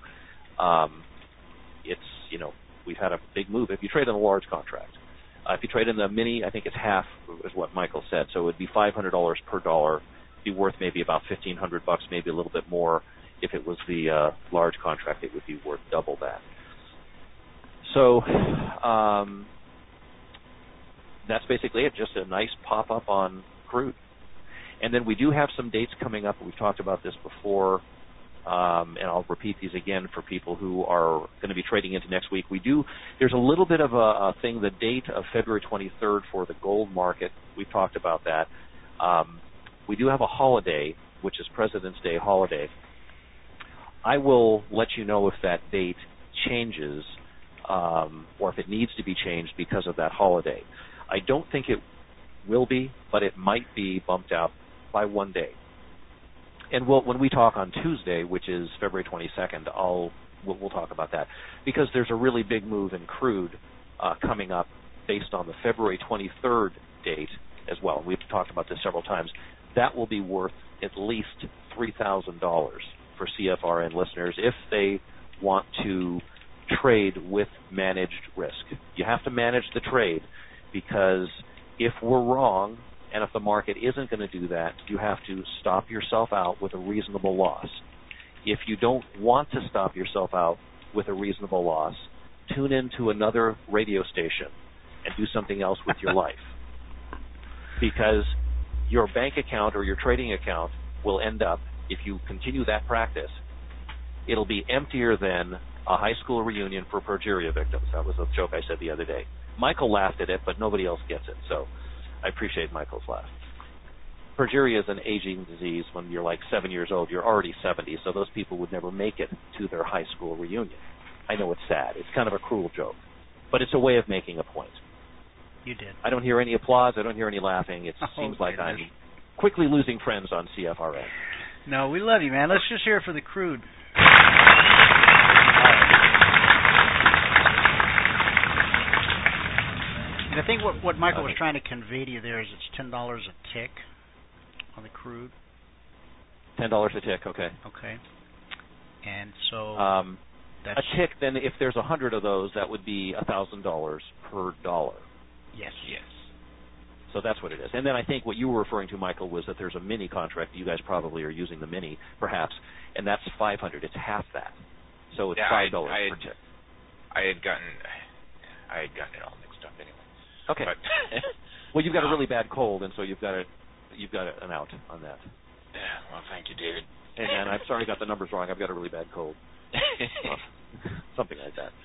We've had a big move. If you trade in a large contract, if you trade in the mini, I think it's half is what Michael said. So it would be $500 per dollar. Be worth maybe about $1,500, maybe a little bit more. If it was the large contract, it would be worth double that. So that's basically it, just a nice pop-up on crude. And then we do have some dates coming up. We've talked about this before, and I'll repeat these again for people who are going to be trading into next week. There's a little bit of a thing, the date of February 23rd for the gold market. We've talked about that. We do have a holiday, which is President's Day holiday. I will let you know if that date changes or if it needs to be changed because of that holiday. I don't think it will be, but it might be bumped out by one day. And when we talk on Tuesday, which is February 22nd, we'll talk about that because there's a really big move in crude coming up based on the February 23rd date as well. We've talked about this several times. That will be worth at least $3,000 for CFRN listeners if they want to trade with managed risk. You have to manage the trade because if we're wrong and if the market isn't going to do that, you have to stop yourself out with a reasonable loss. If you don't want to stop yourself out with a reasonable loss, tune into another radio station and do something else with your life. Because your bank account or your trading account will end up, if you continue that practice, it'll be emptier than a high school reunion for progeria victims. That was a joke I said the other day. Michael laughed at it, but nobody else gets it, so I appreciate Michael's laugh. Progeria is an aging disease. When you're like 7 years old, you're already 70, so those people would never make it to their high school reunion. I know it's sad. It's kind of a cruel joke, but it's a way of making a point. You did. I don't hear any applause. I don't hear any laughing. It seems like I'm quickly losing friends on CFRN. No, we love you, man. Let's just hear it for the crude. And I think what Michael was trying to convey to you there is it's $10 a tick on the crude. $10 a tick. Okay. Okay. And so a tick. Then, if there's 100 of those, that would be $1,000 per dollar. Yes. So that's what it is. And then I think what you were referring to, Michael, was that there's a mini contract. You guys probably are using the mini, perhaps, and that's $500. It's half that. So it's $5 per tick. I had gotten it all mixed up anyway. Okay. But well, you've got a really bad cold, and so you've got an out on that. Yeah. Well, thank you, David. And I'm sorry I got the numbers wrong. I've got a really bad cold. Something like that.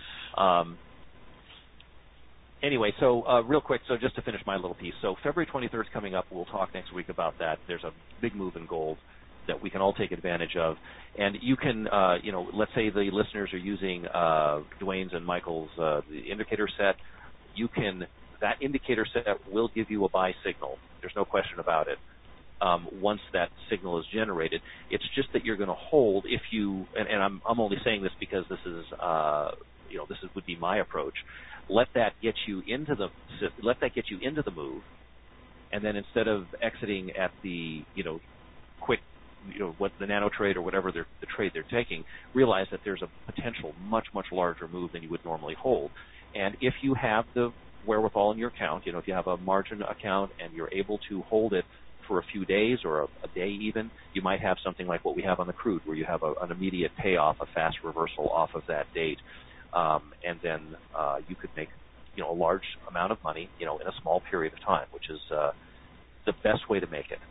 Anyway, so real quick, so just to finish my little piece. So February 23rd is coming up. We'll talk next week about that. There's a big move in gold that we can all take advantage of. And you can, let's say the listeners are using Dwayne's and Michael's the indicator set. That indicator set will give you a buy signal. There's no question about it. Once that signal is generated, it's just that you're going to hold if you. And I'm only saying this because this is would be my approach. Let that get you into the move, and then instead of exiting at the quick what the nano trade or whatever the trade they're taking, realize that there's a potential much larger move than you would normally hold. And if you have the wherewithal in your account, if you have a margin account and you're able to hold it for a few days or a day even, you might have something like what we have on the crude, where you have an immediate payoff, a fast reversal off of that date. And then you could make, a large amount of money, in a small period of time, which is the best way to make it,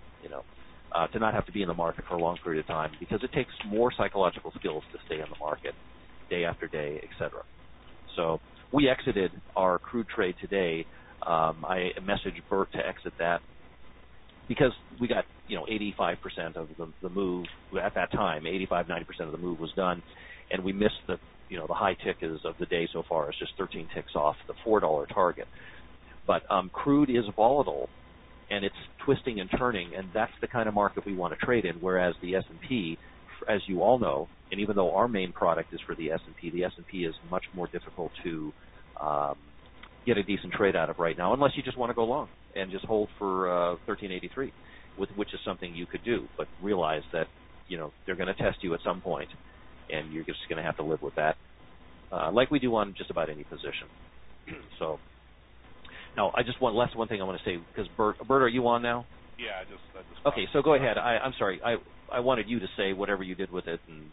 to not have to be in the market for a long period of time, because it takes more psychological skills to stay in the market day after day, etc. So we exited our crude trade today. I messaged Bert to exit that because we got, 85% of the move at that time. 85-90% of the move was done, and we missed the high tick of the day so far is just 13 ticks off the $4 target. But crude is volatile, and it's twisting and turning, and that's the kind of market we want to trade in, whereas the S&P, as you all know, and even though our main product is for the S&P is much more difficult to get a decent trade out of right now, unless you just want to go long and just hold for 1383, which is something you could do, but realize that they're going to test you at some point, and you're just going to have to live with that, like we do on just about any position. So, now I just want one thing I want to say, because Bert, are you on now? Yeah, I just okay, so go ahead. I'm sorry. I wanted you to say whatever you did with it. And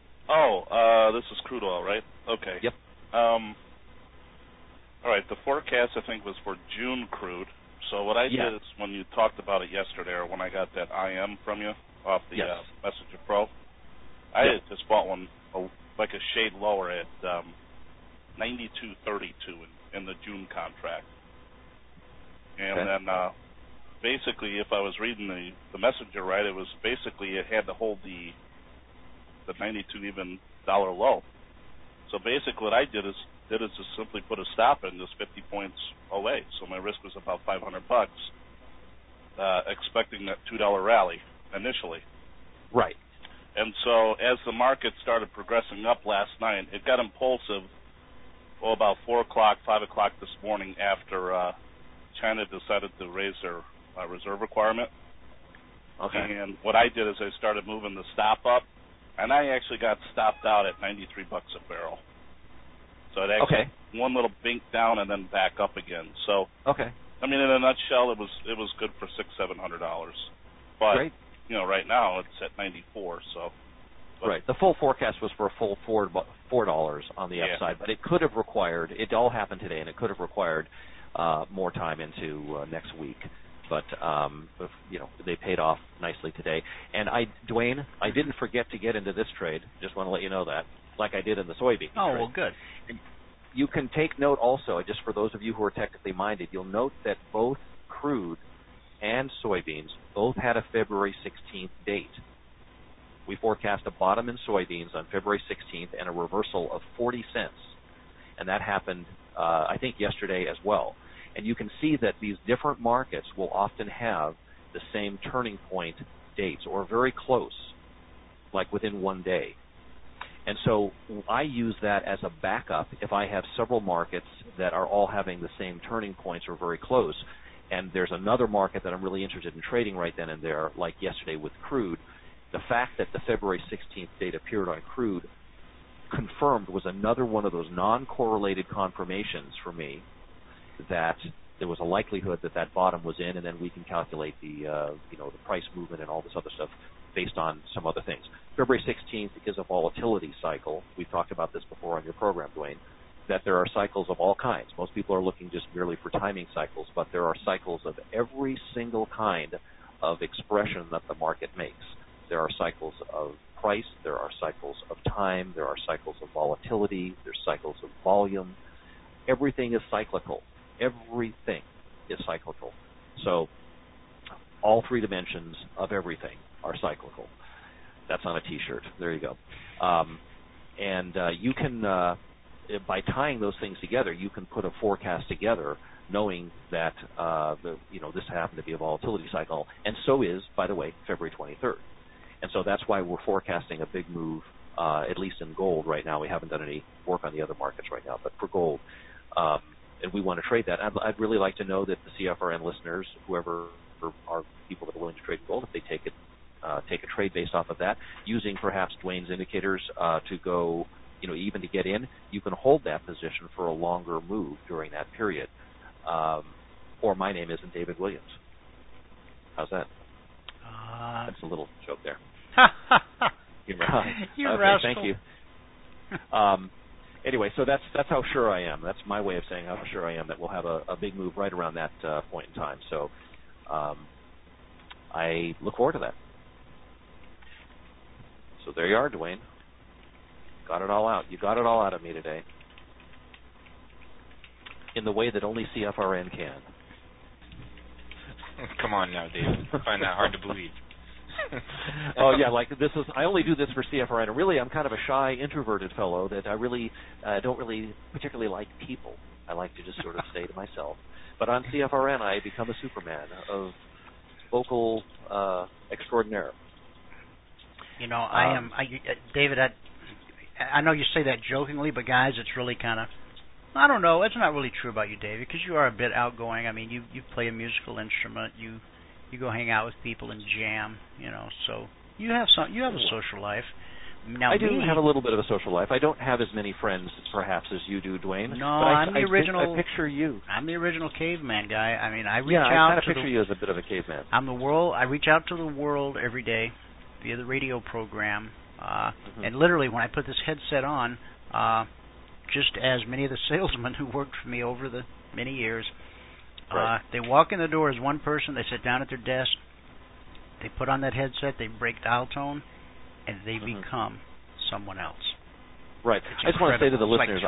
this is crude oil, right? Okay. Yep. All right. The forecast I think was for June crude. So what I did is, when you talked about it yesterday, or when I got that IM from you off the Messenger Pro, I had just bought one like a shade lower at 92.32 in the June contract. And then basically, if I was reading the Messenger right, it was basically it had to hold the 92 even dollar low. So basically, what I did is just simply put a stop in this 50 points away. So my risk was about $500, expecting that $2 rally initially. Right. And so as the market started progressing up last night, it got impulsive. About 4 o'clock, 5 o'clock this morning, after China decided to raise their reserve requirement. Okay. And what I did is I started moving the stop up, and I actually got stopped out at $93 a barrel. So it actually one little bink down and then back up again. So I mean, in a nutshell, it was good for $600-700. But great. Right now it's at 94. So right. The full forecast was for a full $4 on the upside, but it could have required. It all happened today, and it could have required more time into next week. But they paid off nicely today. And Dwayne, I didn't forget to get into this trade. Just want to let you know that, like I did in the soybean. Oh, trade. well, good. And you can take note also, just for those of you who are technically minded, you'll note that both crude and soybeans both had a February 16th date. We forecast a bottom in soybeans on February 16th and a reversal of 40 cents. And that happened, I think, yesterday as well. And you can see that these different markets will often have the same turning point dates, or very close, like within one day. And so I use that as a backup if I have several markets that are all having the same turning points or very close. and there's another market that I'm really interested in trading right then and there, like yesterday with crude. The fact that the February 16th date appeared on crude confirmed was another one of those non-correlated confirmations for me that there was a likelihood that that bottom was in, and then we can calculate the the price movement and all this other stuff based on some other things. February 16th is a volatility cycle. We've talked about this before on your program, Dwayne, that there are cycles of all kinds. Most people are looking just merely for timing cycles, but there are cycles of every single kind of expression that the market makes. There are cycles of price, there are cycles of time, there are cycles of volatility, there's cycles of volume. Everything is cyclical. Everything is cyclical. So all three dimensions of everything are cyclical. That's on a T-shirt. There you go. You can, by tying those things together, you can put a forecast together knowing that this happened to be a volatility cycle, and so is, by the way, February 23rd. And so that's why we're forecasting a big move, at least in gold right now. We haven't done any work on the other markets right now, but for gold, and we want to trade that. I'd really like to know that the CFRN listeners, whoever are people that are willing to trade in gold, if they take a trade based off of that, using perhaps Dwayne's indicators to go, even to get in, you can hold that position for a longer move during that period. Or my name isn't David Williams. How's that? That's a little joke there. You okay, rascal. Thank you. Anyway, so that's how sure I am. That's my way of saying how sure I am that we'll have a big move right around that point in time. So I look forward to that. So there you are, Dwayne. Got it all out. You got it all out of me today. In the way that only CFRN can. Come on now, David. I find that hard to believe. Oh yeah, I only do this for CFRN. Really, I'm kind of a shy, introverted fellow that I really don't really particularly like people. I like to just sort of stay to myself. But on CFRN, I become a Superman of vocal extraordinaire. David, I know you say that jokingly, but guys, it's really kind of, I don't know, it's not really true about you, David, because you are a bit outgoing. I mean, you play a musical instrument, you go hang out with people and jam, so you have a social life. Now, I do have a little bit of a social life. I don't have as many friends, perhaps, as you do, Dwayne. No, but I'm the original. I picture you. I'm the original caveman guy. I mean, I kind of picture you as a bit of a caveman. I reach out to the world every day via the radio program, and literally when I put this headset on, just as many of the salesmen who worked for me over the many years, they walk in the door as one person. They sit down at their desk. They put on that headset. They break dial tone. And they become someone else. Right. I just want to say to the listeners,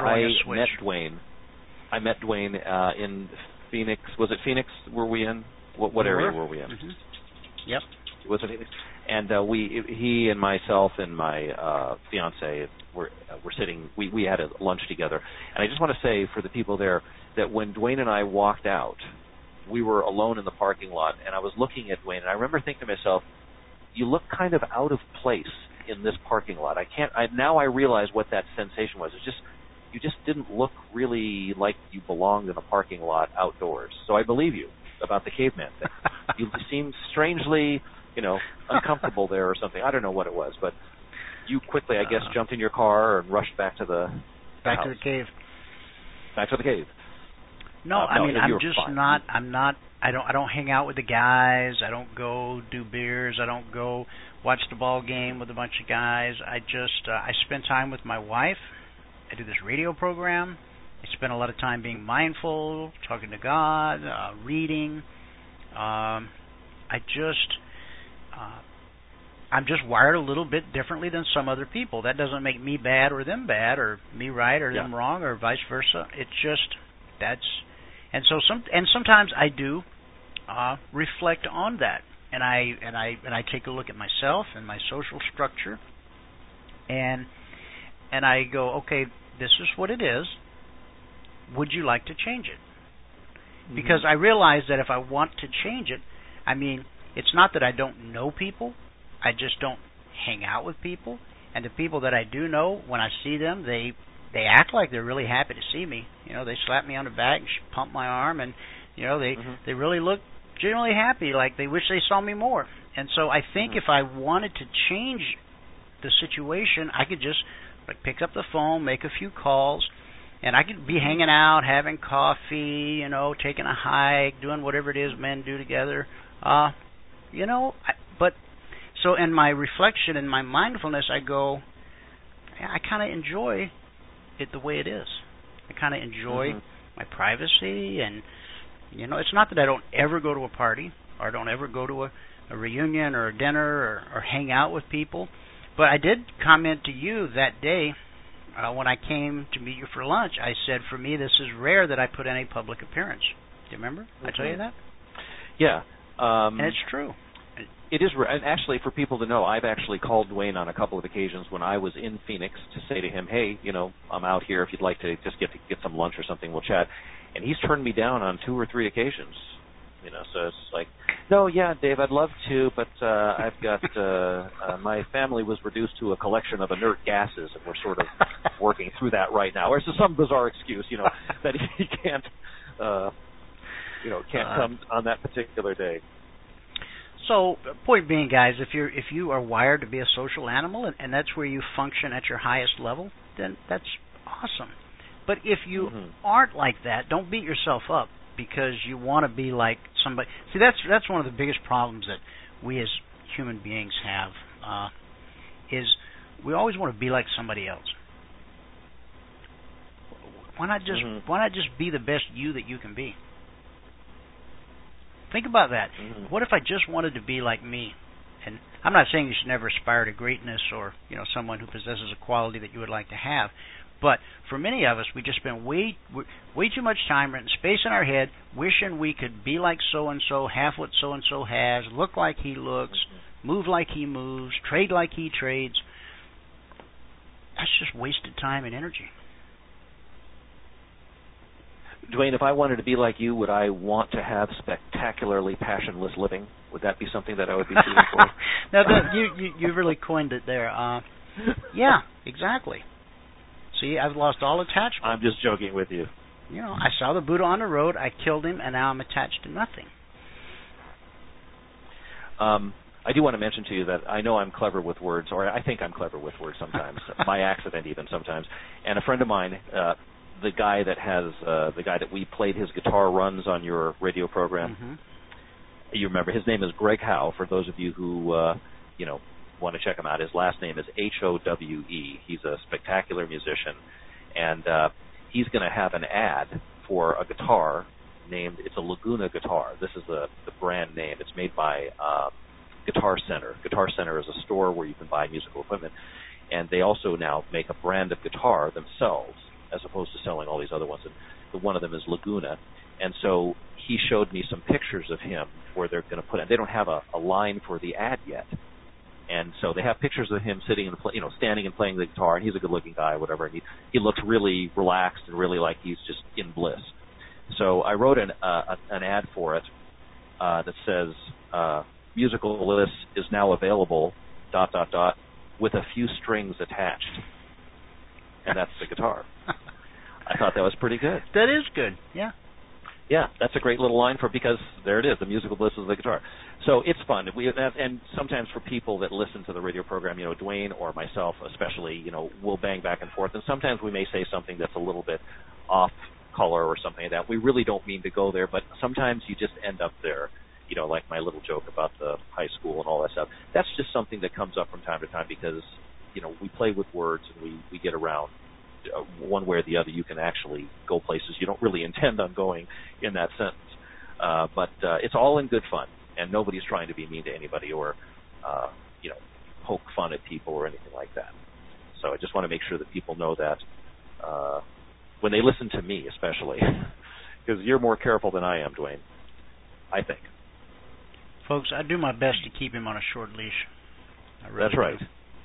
I met Dwayne in Phoenix. Was it Phoenix? Were we in? What area were we in? Yep. Was it Phoenix? And he and myself and my fiance were sitting. We had a lunch together. And I just want to say for the people there that when Dwayne and I walked out, we were alone in the parking lot, and I was looking at Dwayne, and I remember thinking to myself, you look kind of out of place in this parking lot. Now I realize what that sensation was. You just didn't look really like you belonged in a parking lot outdoors. So I believe you about the caveman thing. You seemed strangely, uncomfortable there or something. I don't know what it was, but you quickly, I guess, jumped in your car and rushed back to the back to the cave. Back to the cave. No, I mean, I'm just not. I'm not. I don't hang out with the guys. I don't go do beers. I don't go watch the ball game with a bunch of guys. I spend time with my wife. I do this radio program. I spend a lot of time being mindful, talking to God, reading. I'm just wired a little bit differently than some other people. That doesn't make me bad or them bad, or me right or them wrong, or vice versa. It's just and sometimes I do reflect on that, and I take a look at myself and my social structure, and I go, okay, this is what it is. Would you like to change it? Because I realize that if I want to change it, I mean, it's not that I don't know people. I just don't hang out with people. And the people that I do know, when I see them, they act like they're really happy to see me. They slap me on the back and pump my arm, and they really look genuinely happy, like they wish they saw me more. And so I think if I wanted to change the situation, I could just pick up the phone, make a few calls, and I could be hanging out, having coffee, taking a hike, doing whatever it is men do together. But so in my reflection and my mindfulness, I go, I kind of enjoy it the way it is. I kind of enjoy my privacy, and it's not that I don't ever go to a party or don't ever go to a reunion or a dinner or hang out with people. But I did comment to you that day when I came to meet you for lunch. I said, for me, this is rare that I put in a public appearance. Do you remember? I tell you that? Yeah. And it's true. It is, and actually, for people to know, I've actually called Dwayne on a couple of occasions when I was in Phoenix to say to him, hey, I'm out here. If you'd like to just get some lunch or something, we'll chat. And he's turned me down on 2 or 3 occasions. So it's like, no, yeah, Dave, I'd love to, but I've got my family was reduced to a collection of inert gases, and we're sort of working through that right now. Or it's some bizarre excuse, that he can't, can't come on that particular day. So, point being, guys, if you are wired to be a social animal and that's where you function at your highest level, then that's awesome. But if you aren't like that, don't beat yourself up because you want to be like somebody. See, that's one of the biggest problems that we as human beings have, is we always want to be like somebody else. Why not just be the best you that you can be? Think about that. What if I just wanted to be like me? And I'm not saying you should never aspire to greatness or someone who possesses a quality that you would like to have, but for many of us, we just spend way too much time renting space in our head, wishing we could be like so and so, have what so and so has, look like he looks, move like he moves, trade like he trades. That's just wasted time and energy. Dwayne, if I wanted to be like you, would I want to have spectacularly passionless living? Would that be something that I would be shooting for? Now, you really coined it there. Yeah, exactly. See, I've lost all attachment. I'm just joking with you. I saw the Buddha on the road, I killed him, and now I'm attached to nothing. I do want to mention to you that I know I'm clever with words, or I think I'm clever with words sometimes, by accident even sometimes. And a friend of mine, the guy that we played his guitar runs on your radio program, you remember, his name is Greg Howe, for those of you who want to check him out. His last name is Howe. He's a spectacular musician, and he's going to have an ad for a guitar it's a Laguna guitar. This is the brand name. It's made by Guitar Center. Guitar Center is a store where you can buy musical equipment, and they also now make a brand of guitar themselves, as opposed to selling all these other ones. And one of them is Laguna. And so he showed me some pictures of him where they're going to put it. They don't have a line for the ad yet. And so they have pictures of him sitting and standing and playing the guitar, and he's a good-looking guy, whatever. And he looks really relaxed and really like he's just in bliss. So I wrote an ad for it that says, musical bliss is now available, ... with a few strings attached. And that's the guitar. I thought that was pretty good. That is good, yeah. Yeah, that's a great little line because there it is, the musical bliss is the guitar. So it's fun. And sometimes for people that listen to the radio program, Dwayne or myself especially, we'll bang back and forth. And sometimes we may say something that's a little bit off color or something like that. We really don't mean to go there, but sometimes you just end up there. Like my little joke about the high school and all that stuff. That's just something that comes up from time to time because, we play with words and we get around. One way or the other, you can actually go places you don't really intend on going in that sentence. But it's all in good fun, and nobody's trying to be mean to anybody or, poke fun at people or anything like that. So I just want to make sure that people know that when they listen to me, especially, because you're more careful than I am, Dwayne, I think. Folks, I do my best to keep him on a short leash. That's right.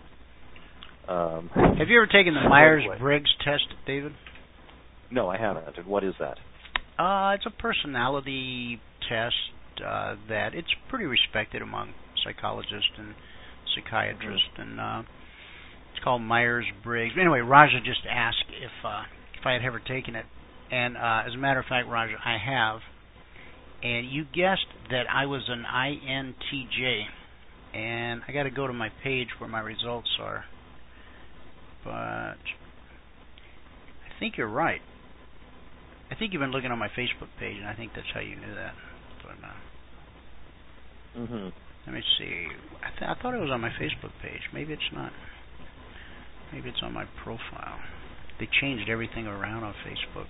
Have you ever taken the Myers-Briggs test, David? No, I haven't. And what is that? It's a personality test that it's pretty respected among psychologists and psychiatrists, and it's called Myers-Briggs. Anyway, Raja just asked if I had ever taken it, and as a matter of fact, Raja, I have. and you guessed that I was an INTJ. And I got to go to my page where my results are. But I think you're right. I think you've been looking on my Facebook page, and I think that's how you knew that. But let me see. I thought it was on my Facebook page. Maybe it's not. Maybe it's on my profile. They changed everything around on Facebook.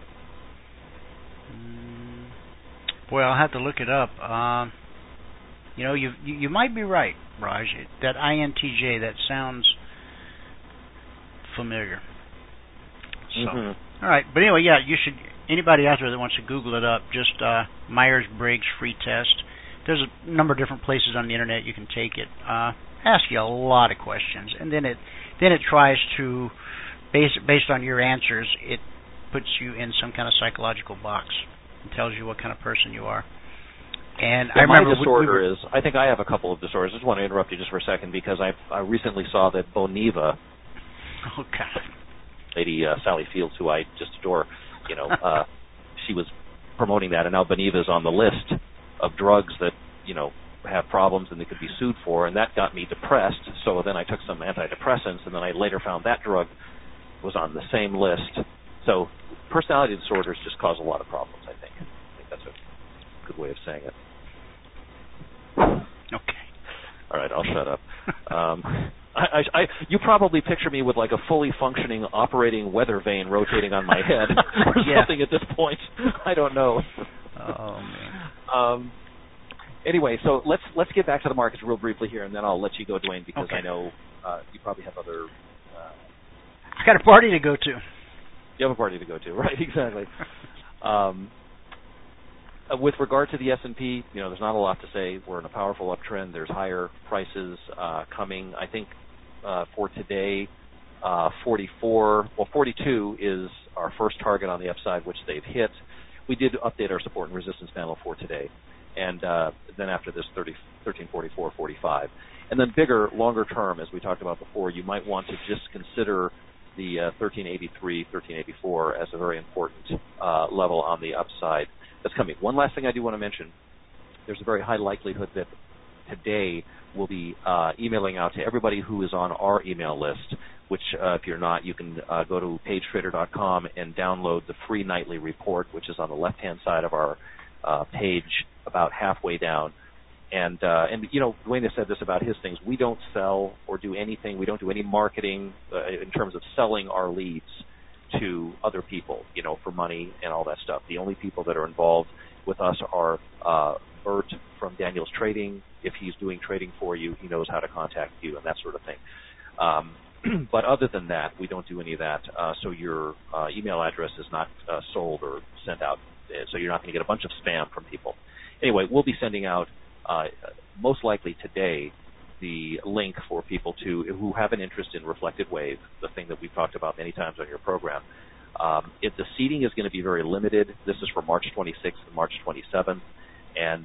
Boy, I'll have to look it up. You know, you might be right, Raj. That INTJ, that sounds familiar. So, all right. But anyway, yeah, you should. Anybody out there that wants to Google it up, just Myers-Briggs free test. There's a number of different places on the internet you can take it. Ask you a lot of questions, and then it tries to, based on your answers, it puts you in some kind of psychological box and tells you what kind of person you are. And I remember my disorder is, I think I have a couple of disorders. I just want to interrupt you just for a second because I recently saw that Boniva, Lady Sally Fields, who I just adore, you know, she was promoting that, and now Boniva is on the list of drugs that, you know, have problems and they could be sued for, and that got me depressed. So then I took some antidepressants, and then I later found that drug was on the same list. So personality disorders just cause a lot of problems, I think. I think that's a good way of saying it. Okay. All right, I'll shut up. You probably picture me with like a fully functioning operating weather vane rotating on my head or something at this point. I don't know. Oh man. Anyway, so let's get back to the markets real briefly here, and then I'll let you go, Dwayne, because I know you probably have other. I got a party to go to. You have a party to go to, right? Exactly. With regard to the S&P, you know, there's not a lot to say. We're in a powerful uptrend. There's higher prices coming. I think for today, 42 is our first target on the upside, which they've hit. We did update our support and resistance panel for today. And then after this, 1344, 45. And then bigger, longer term, as we talked about before, you might want to just consider the 1383, 1384 as a very important level on the upside that's coming. One last thing I do want to mention, there's a very high likelihood that today we'll be emailing out to everybody who is on our email list, which if you're not, you can go to pagetrader.com and download the free nightly report, which is on the left-hand side of our page about halfway down. And you know, Dwayne has said this about his things. We don't sell or do anything. We don't do any marketing in terms of selling our leads to other people, you know, for money and all that stuff. The only people that are involved with us are Bert from Daniel's Trading. If he's doing trading for you, he knows how to contact you and that sort of thing. But other than that, we don't do any of that. So your email address is not sold or sent out. So you're not going to get a bunch of spam from people. Anyway, we'll be sending out, most likely today, the link for people who have an interest in Reflected Wave, the thing that we've talked about many times on your program. If the seating is going to be very limited, this is for March 26th and March 27th, and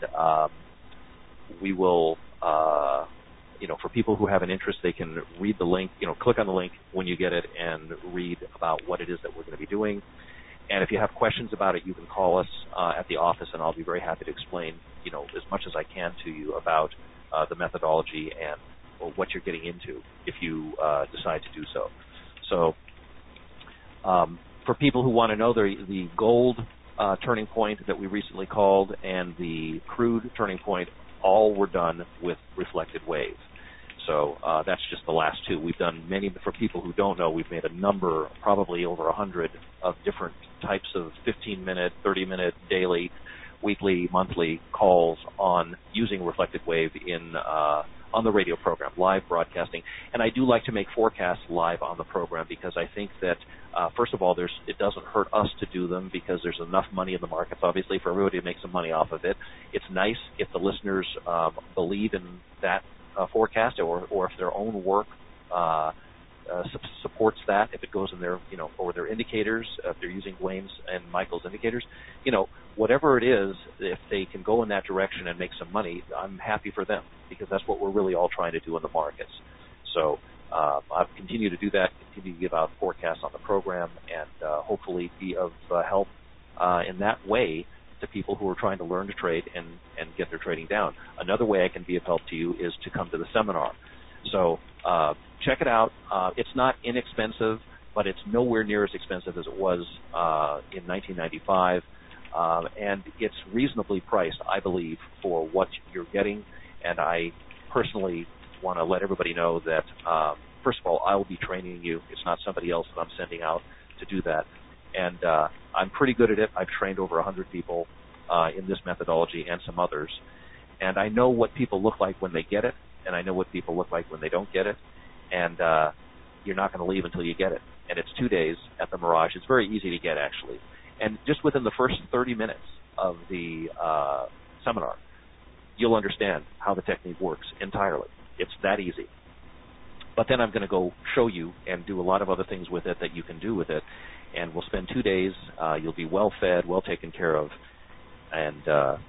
we will, you know, for people who have an interest, they can read the link, you know, click on the link when you get it and read about what it is that we're going to be doing. And if you have questions about it, you can call us at the office, and I'll be very happy to explain, you know, as much as I can to you about the methodology and what you're getting into if you decide to do so. So for people who want to know, the gold turning point that we recently called and the crude turning point all were done with Reflected Wave. So that's just the last two. We've done many. For people who don't know, we've made a number, probably over 100, of different types of 15-minute, 30-minute, daily, weekly, monthly calls on using Reflected Wave on the radio program, live broadcasting. And I do like to make forecasts live on the program because I think that, first of all, it doesn't hurt us to do them because there's enough money in the markets, obviously, for everybody to make some money off of it. It's nice if the listeners believe in that forecast, or if their own work supports that, if it goes in their, you know, or their indicators, if they're using Dwayne's and Michael's indicators, you know, whatever it is, if they can go in that direction and make some money, I'm happy for them because that's what we're really all trying to do in the markets. So I'll continue to do that, continue to give out forecasts on the program, and hopefully be of help in that way to people who are trying to learn to trade and get their trading down. Another way I can be of help to you is to come to the seminar. So check it out. It's not inexpensive, but it's nowhere near as expensive as it was in 1995. And it's reasonably priced, I believe, for what you're getting. And I personally want to let everybody know that, first of all, I will be training you. It's not somebody else that I'm sending out to do that. And I'm pretty good at it. I've trained over 100 people in this methodology and some others. And I know what people look like when they get it, and I know what people look like when they don't get it. And you're not going to leave until you get it. And it's 2 days at the Mirage. It's very easy to get, actually. And just within the first 30 minutes of the seminar, you'll understand how the technique works entirely. It's that easy. But then I'm going to go show you and do a lot of other things with it that you can do with it. And we'll spend 2 days. You'll be well fed, well taken care of. And,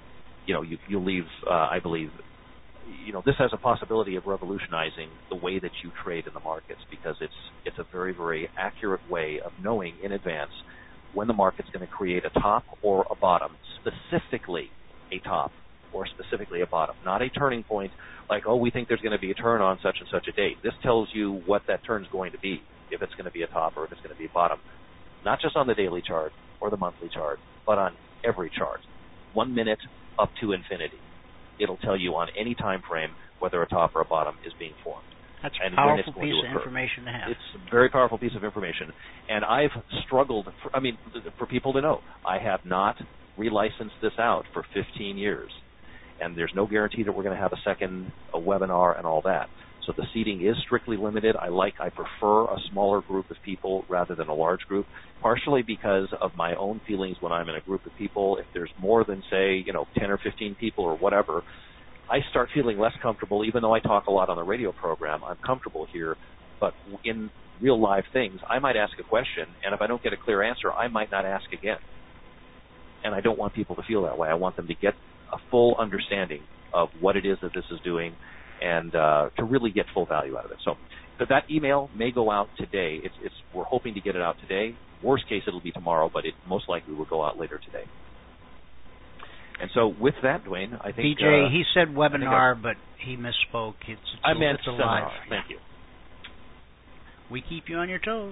you'll leave, I believe, this has a possibility of revolutionizing the way that you trade in the markets, because it's a very, very accurate way of knowing in advance when the market's going to create a top or a bottom, specifically a top or specifically a bottom, not a turning point like, oh, we think there's going to be a turn on such and such a date. This tells you what that turn's going to be, if it's going to be a top or if it's going to be a bottom, not just on the daily chart or the monthly chart, but on every chart, 1 minute up to infinity. It'll tell you on any time frame whether a top or a bottom is being formed. That's a powerful piece of information to have. It's a very powerful piece of information. And I've struggled, for people to know, I have not relicensed this out for 15 years. And there's no guarantee that we're going to have a webinar and all that. So the seating is strictly limited. I prefer a smaller group of people rather than a large group, partially because of my own feelings when I'm in a group of people. If there's more than, say, 10 or 15 people or whatever, I start feeling less comfortable. Even though I talk a lot on the radio program, I'm comfortable here. But in real live things, I might ask a question, and if I don't get a clear answer, I might not ask again. And I don't want people to feel that way. I want them to get a full understanding of what it is that this is doing, and to really get full value out of it. So that email may go out today. We're hoping to get it out today. Worst case, it'll be tomorrow, but it most likely will go out later today. And so with that, Dwayne, I think... BJ, he said webinar, but he misspoke. I meant it's seminar. live. Thank you. We keep you on your toes.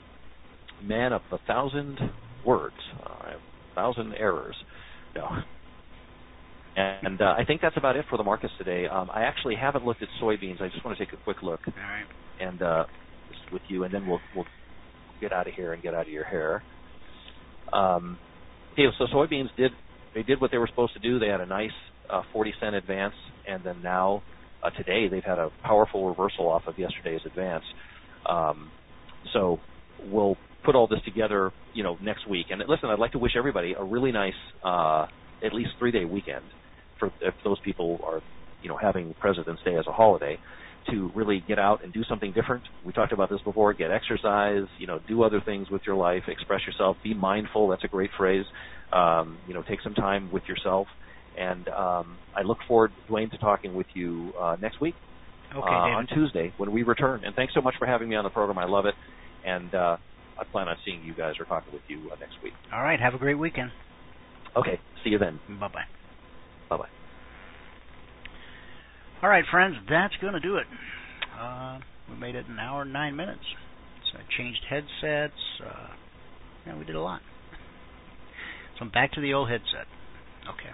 Man of 1,000 words, 1,000 errors. No. And I think that's about it for the markets today. I actually haven't looked at soybeans. I just want to take a quick look. All right. And just with you, and then we'll get out of here and get out of your hair. So soybeans did what they were supposed to do. They had a nice 40-cent advance, and then now today they've had a powerful reversal off of yesterday's advance. So we'll put all this together, next week. And listen, I'd like to wish everybody a really nice, at least 3-day weekend. If those people are, having President's Day as a holiday, to really get out and do something different. We talked about this before. Get exercise, do other things with your life, express yourself, be mindful. That's a great phrase. Take some time with yourself. And I look forward, Dwayne, to talking with you next week on Tuesday when we return. And thanks so much for having me on the program. I love it. And I plan on seeing you guys or talking with you next week. All right. Have a great weekend. Okay. See you then. Bye-bye. Bye-bye. All right, friends, that's going to do it. We made it an hour and 9 minutes. So I changed headsets. We did a lot. So I'm back to the old headset. Okay.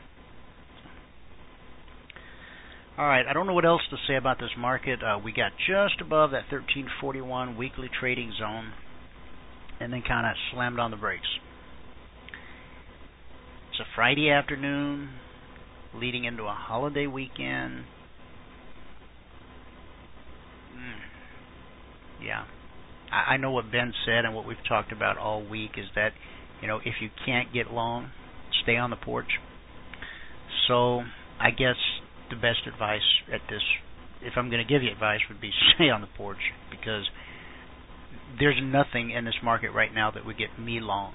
All right, I don't know what else to say about this market. We got just above that 1341 weekly trading zone and then kind of slammed on the brakes. It's a Friday afternoon leading into a holiday weekend. Yeah. I know what Ben said and what we've talked about all week is that, if you can't get long, stay on the porch. So I guess the best advice at this, if I'm going to give you advice, would be stay on the porch, because there's nothing in this market right now that would get me long.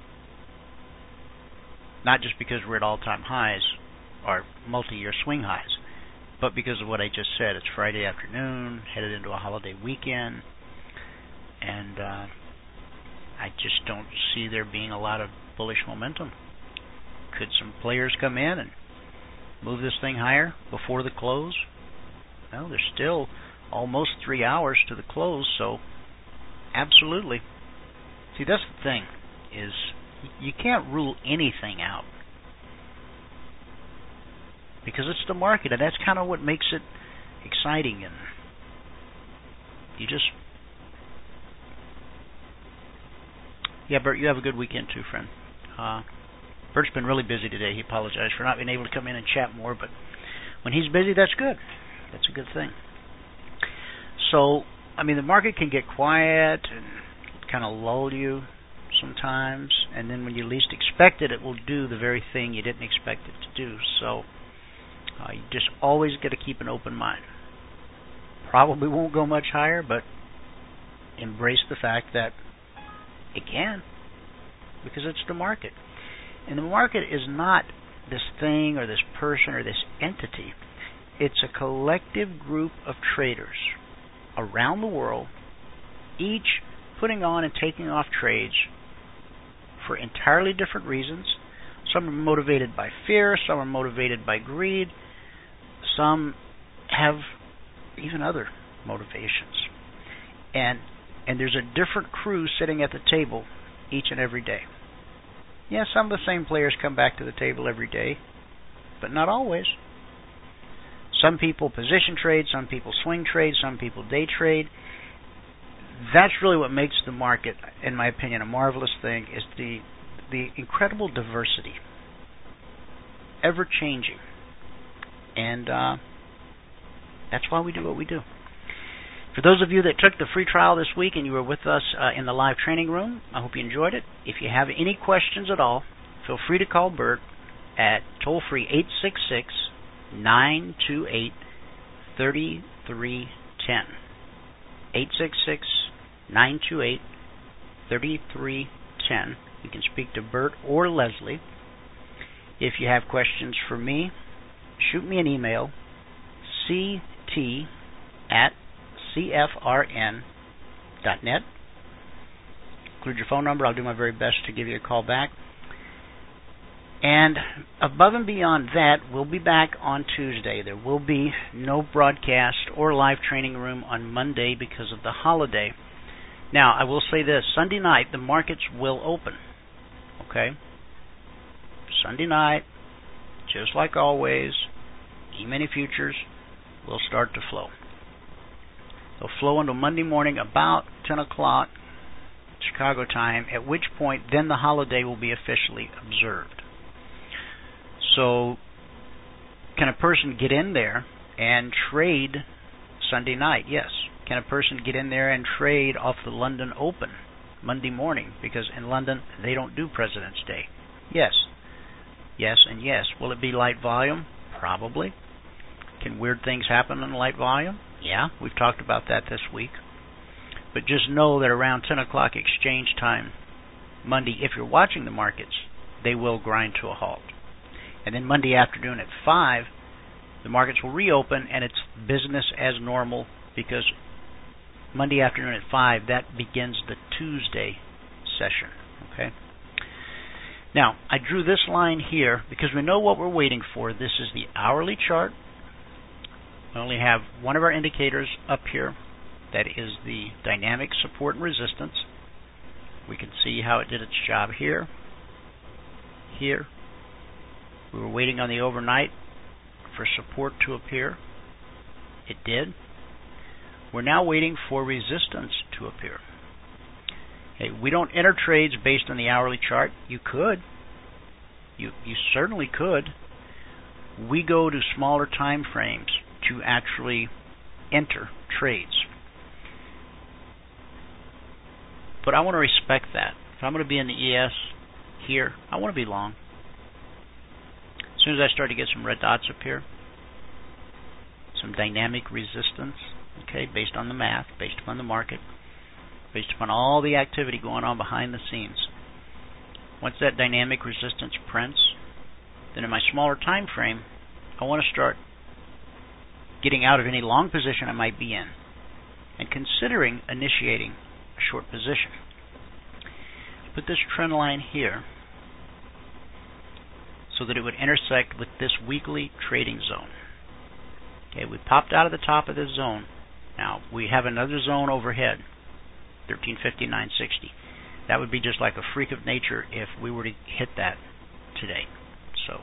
Not just because we're at all-time highs or multi-year swing highs, but because of what I just said. It's Friday afternoon, headed into a holiday weekend, and I just don't see there being a lot of bullish momentum. Could some players come in and move this thing higher before the close? Well, there's still almost 3 hours to the close, so absolutely. See, that's the thing, is you can't rule anything out. Because it's the market, and that's kind of what makes it exciting. And you just... Yeah, Bert, you have a good weekend too, friend. Bert's been really busy today. He apologized for not being able to come in and chat more, but when he's busy, that's good. That's a good thing. So, I mean, the market can get quiet and kind of lull you sometimes, and then when you least expect it, it will do the very thing you didn't expect it to do. So, you just always got to keep an open mind. Probably won't go much higher, but embrace the fact that it can, because it's the market. And the market is not this thing or this person or this entity. It's a collective group of traders around the world, each putting on and taking off trades for entirely different reasons. Some are motivated by fear, some are motivated by greed, some have even other motivations. And there's a different crew sitting at the table each and every day. Yeah, some of the same players come back to the table every day, but not always. Some people position trade, some people swing trade, some people day trade. That's really what makes the market, in my opinion, a marvelous thing, is the incredible diversity. Ever changing. And that's why we do what we do. For those of you that took the free trial this week and you were with us in the live training room, I hope you enjoyed it. If you have any questions at all, feel free to call Bert at toll-free 866-928-3310. 866-928-3310. You can speak to Bert or Leslie. If you have questions for me, shoot me an email, ct@cfrn.net. Include your phone number. I'll do my very best to give you a call back. And above and beyond that, we'll be back on Tuesday. There will be no broadcast or live training room on Monday because of the holiday. Now, I will say this. Sunday night, the markets will open. Okay? Sunday night, just like always, E-mini futures will start to flow. They'll flow until Monday morning about 10 o'clock Chicago time, at which point then the holiday will be officially observed. So, can a person get in there and trade Sunday night? Yes. Can a person get in there and trade off the London Open Monday morning? Because in London, they don't do President's Day. Yes. Yes and yes. Will it be light volume? Probably. Can weird things happen in light volume? Yeah, we've talked about that this week. But just know that around 10 o'clock exchange time Monday, if you're watching the markets, they will grind to a halt. And then Monday afternoon at 5, the markets will reopen and it's business as normal, because Monday afternoon at 5, that begins the Tuesday session. Okay. Now, I drew this line here because we know what we're waiting for. This is the hourly chart. We only have one of our indicators up here. That is the dynamic support and resistance. We can see how it did its job here. Here. We were waiting on the overnight for support to appear. It did. We're now waiting for resistance to appear. Okay, we don't enter trades based on the hourly chart. You could. You certainly could. We go to smaller time frames to actually enter trades. But I want to respect that. If I'm going to be in the ES here, I want to be long. As soon as I start to get some red dots up here, some dynamic resistance, okay, based on the math, based upon the market, based upon all the activity going on behind the scenes. Once that dynamic resistance prints, then in my smaller time frame, I want to start getting out of any long position I might be in and considering initiating a short position. Put this trend line here. so that it would intersect with this weekly trading zone. Okay, we popped out of the top of this zone. Now, we have another zone overhead, 1359.60. That would be just like a freak of nature if we were to hit that today. So,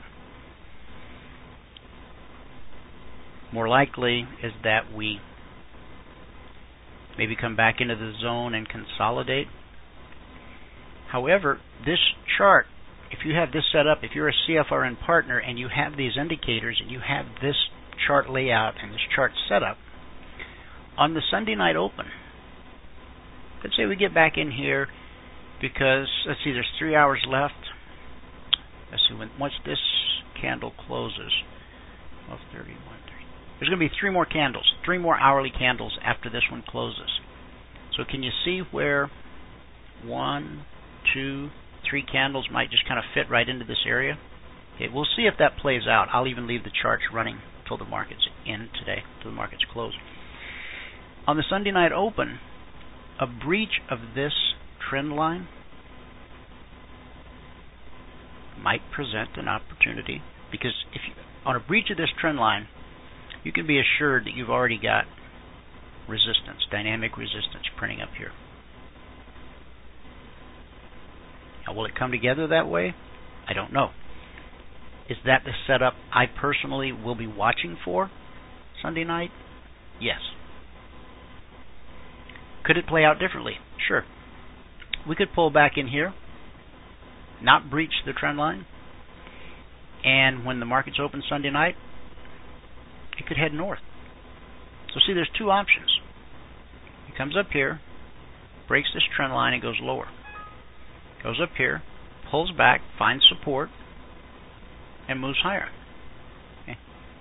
more likely is that we maybe come back into the zone and consolidate. However, this chart, if you have this set up, if you're a CFRN partner and you have these indicators and you have this chart layout and this chart set up, on the Sunday night open, let's say we get back in here because, let's see, there's 3 hours left. Let's see, once this candle closes, 12:30, 1:30. There's going to be 3 more candles, 3 more hourly candles after this one closes. So can you see where 1, 2, 3 candles might just kind of fit right into this area? Okay, we'll see if that plays out. I'll even leave the charts running till the market's in today, till the market's closed. On the Sunday night open, a breach of this trend line might present an opportunity, because if you, on a breach of this trend line, you can be assured that you've already got resistance, dynamic resistance printing up here. Now, will it come together that way? I don't know. Is that the setup I personally will be watching for Sunday night? Yes. Could it play out differently? Sure. We could pull back in here, not breach the trend line, and when the market's open Sunday night, it could head north. So see, there's 2 options. It comes up here, breaks this trend line, and goes lower. Goes up here, pulls back, finds support, and moves higher. Okay.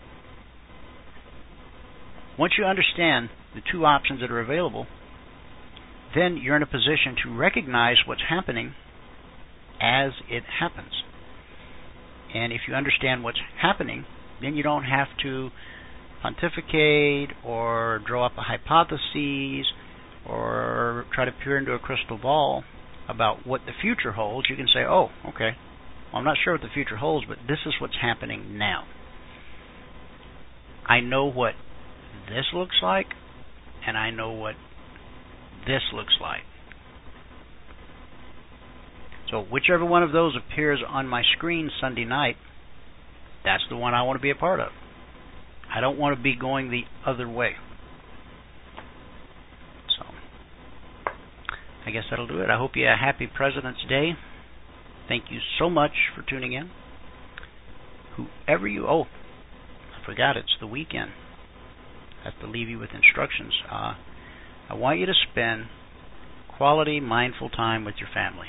Once you understand the 2 options that are available, then you're in a position to recognize what's happening as it happens. And if you understand what's happening, then you don't have to pontificate or draw up a hypothesis or try to peer into a crystal ball about what the future holds. You can say, oh, okay, well, I'm not sure what the future holds, but this is what's happening now. I know what this looks like, and I know what this looks like. So whichever one of those appears on my screen Sunday night, that's the one I want to be a part of. I don't want to be going the other way. So I guess that'll do it. I hope you have a happy President's Day. Thank you so much for tuning in. Whoever you... Oh, I forgot, it's the weekend. I have to leave you with instructions. I want you to spend quality, mindful time with your family.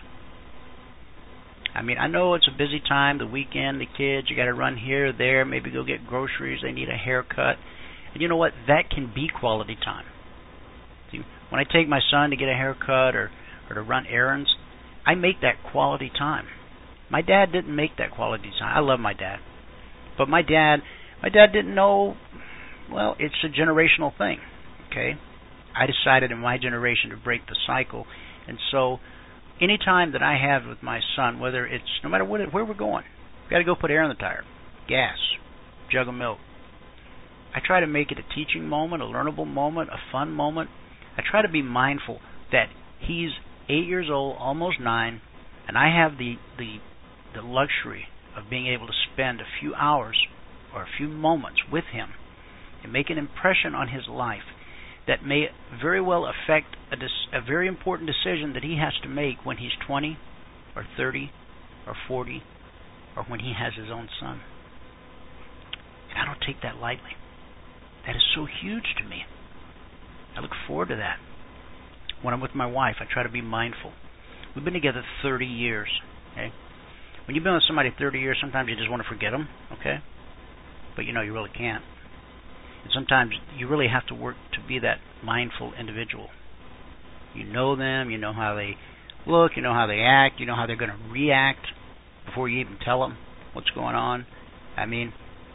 I mean, I know it's a busy time, the weekend, the kids, you got to run here, there, maybe go get groceries, they need a haircut. And you know what? That can be quality time. See, when I take my son to get a haircut or to run errands, I make that quality time. My dad didn't make that quality time. I love my dad. But my dad didn't know, well, it's a generational thing, okay? I decided in my generation to break the cycle. And so any time that I have with my son, whether it's, no matter where we're going, we've got to go put air in the tire, gas, jug of milk. I try to make it a teaching moment, a learnable moment, a fun moment. I try to be mindful that he's 8 years old, almost 9, and I have the luxury of being able to spend a few hours or a few moments with him and make an impression on his life that may very well affect a very important decision that he has to make when he's 20 or 30 or 40 or when he has his own son. And I don't take that lightly. That is so huge to me. I look forward to that. When I'm with my wife, I try to be mindful. We've been together 30 years. Okay? When you've been with somebody 30 years, sometimes you just want to forget them, okay? But you know you really can't. And sometimes you really have to work to be that mindful individual. You know them, you know how they look, you know how they act, you know how they're going to react before you even tell them what's going on. I mean,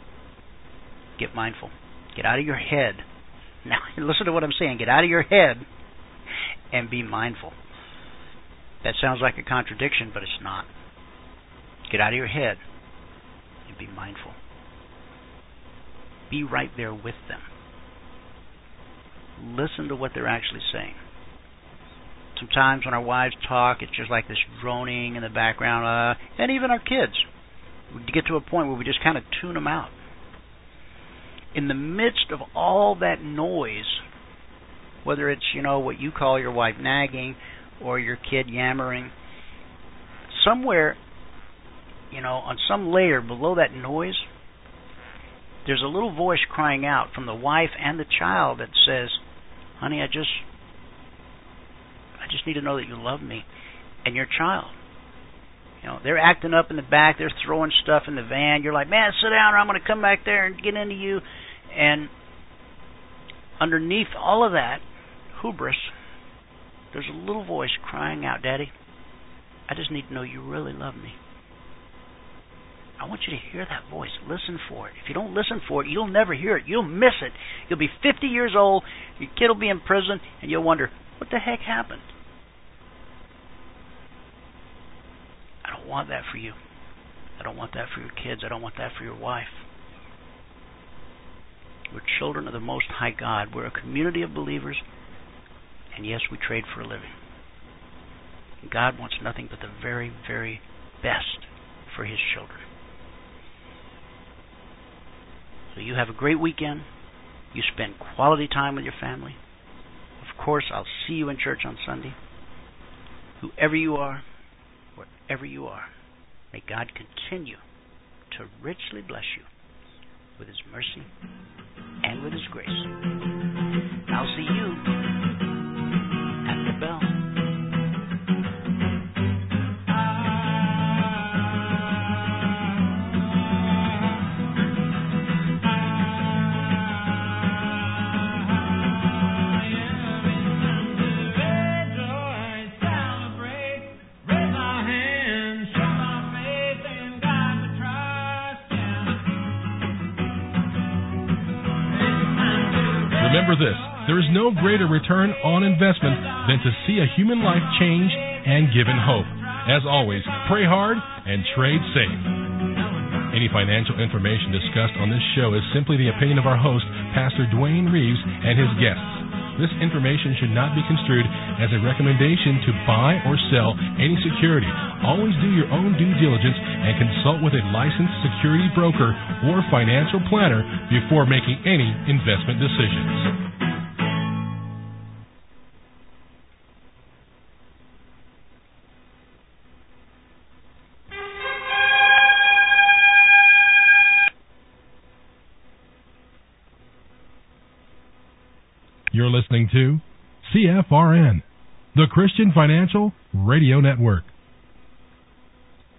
get mindful. Get out of your head. Now, listen to what I'm saying. Get out of your head and be mindful. That sounds like a contradiction, but it's not. Get out of your head you be mindful. Be right there with them. Listen to what they're actually saying. Sometimes when our wives talk, it's just like this droning in the background, and even our kids. We get to a point where we just kind of tune them out. In the midst of all that noise, whether it's, what you call your wife nagging or your kid yammering, somewhere, on some layer below that noise, there's a little voice crying out from the wife and the child that says, honey, I just need to know that you love me. And your child, they're acting up in the back, they're throwing stuff in the van, you're like, man, sit down or I'm going to come back there and get into you. And underneath all of that hubris, there's a little voice crying out, Daddy, I just need to know you really love me. I want you to hear that voice. Listen for it. If you don't listen for it, you'll never hear it. You'll miss it. You'll be 50 years old, your kid will be in prison, and you'll wonder, what the heck happened? I don't want that for you. I don't want that for your kids. I don't want that for your wife. We're children of the Most High God. We're a community of believers, and yes, we trade for a living. And God wants nothing but the very, very best for His children. So you have a great weekend. You spend quality time with your family. Of course, I'll see you in church on Sunday. Whoever you are, wherever you are, may God continue to richly bless you with His mercy and with His grace. I'll see you at the bell. Remember this, there is no greater return on investment than to see a human life changed and given hope. As always, pray hard and trade safe. Any financial information discussed on this show is simply the opinion of our host, Pastor Dwayne Reeves, and his guests. This information should not be construed as a recommendation to buy or sell any security. Always do your own due diligence and consult with a licensed security broker or financial planner before making any investment decisions. You're listening to CFRN, the Christian Financial Radio Network.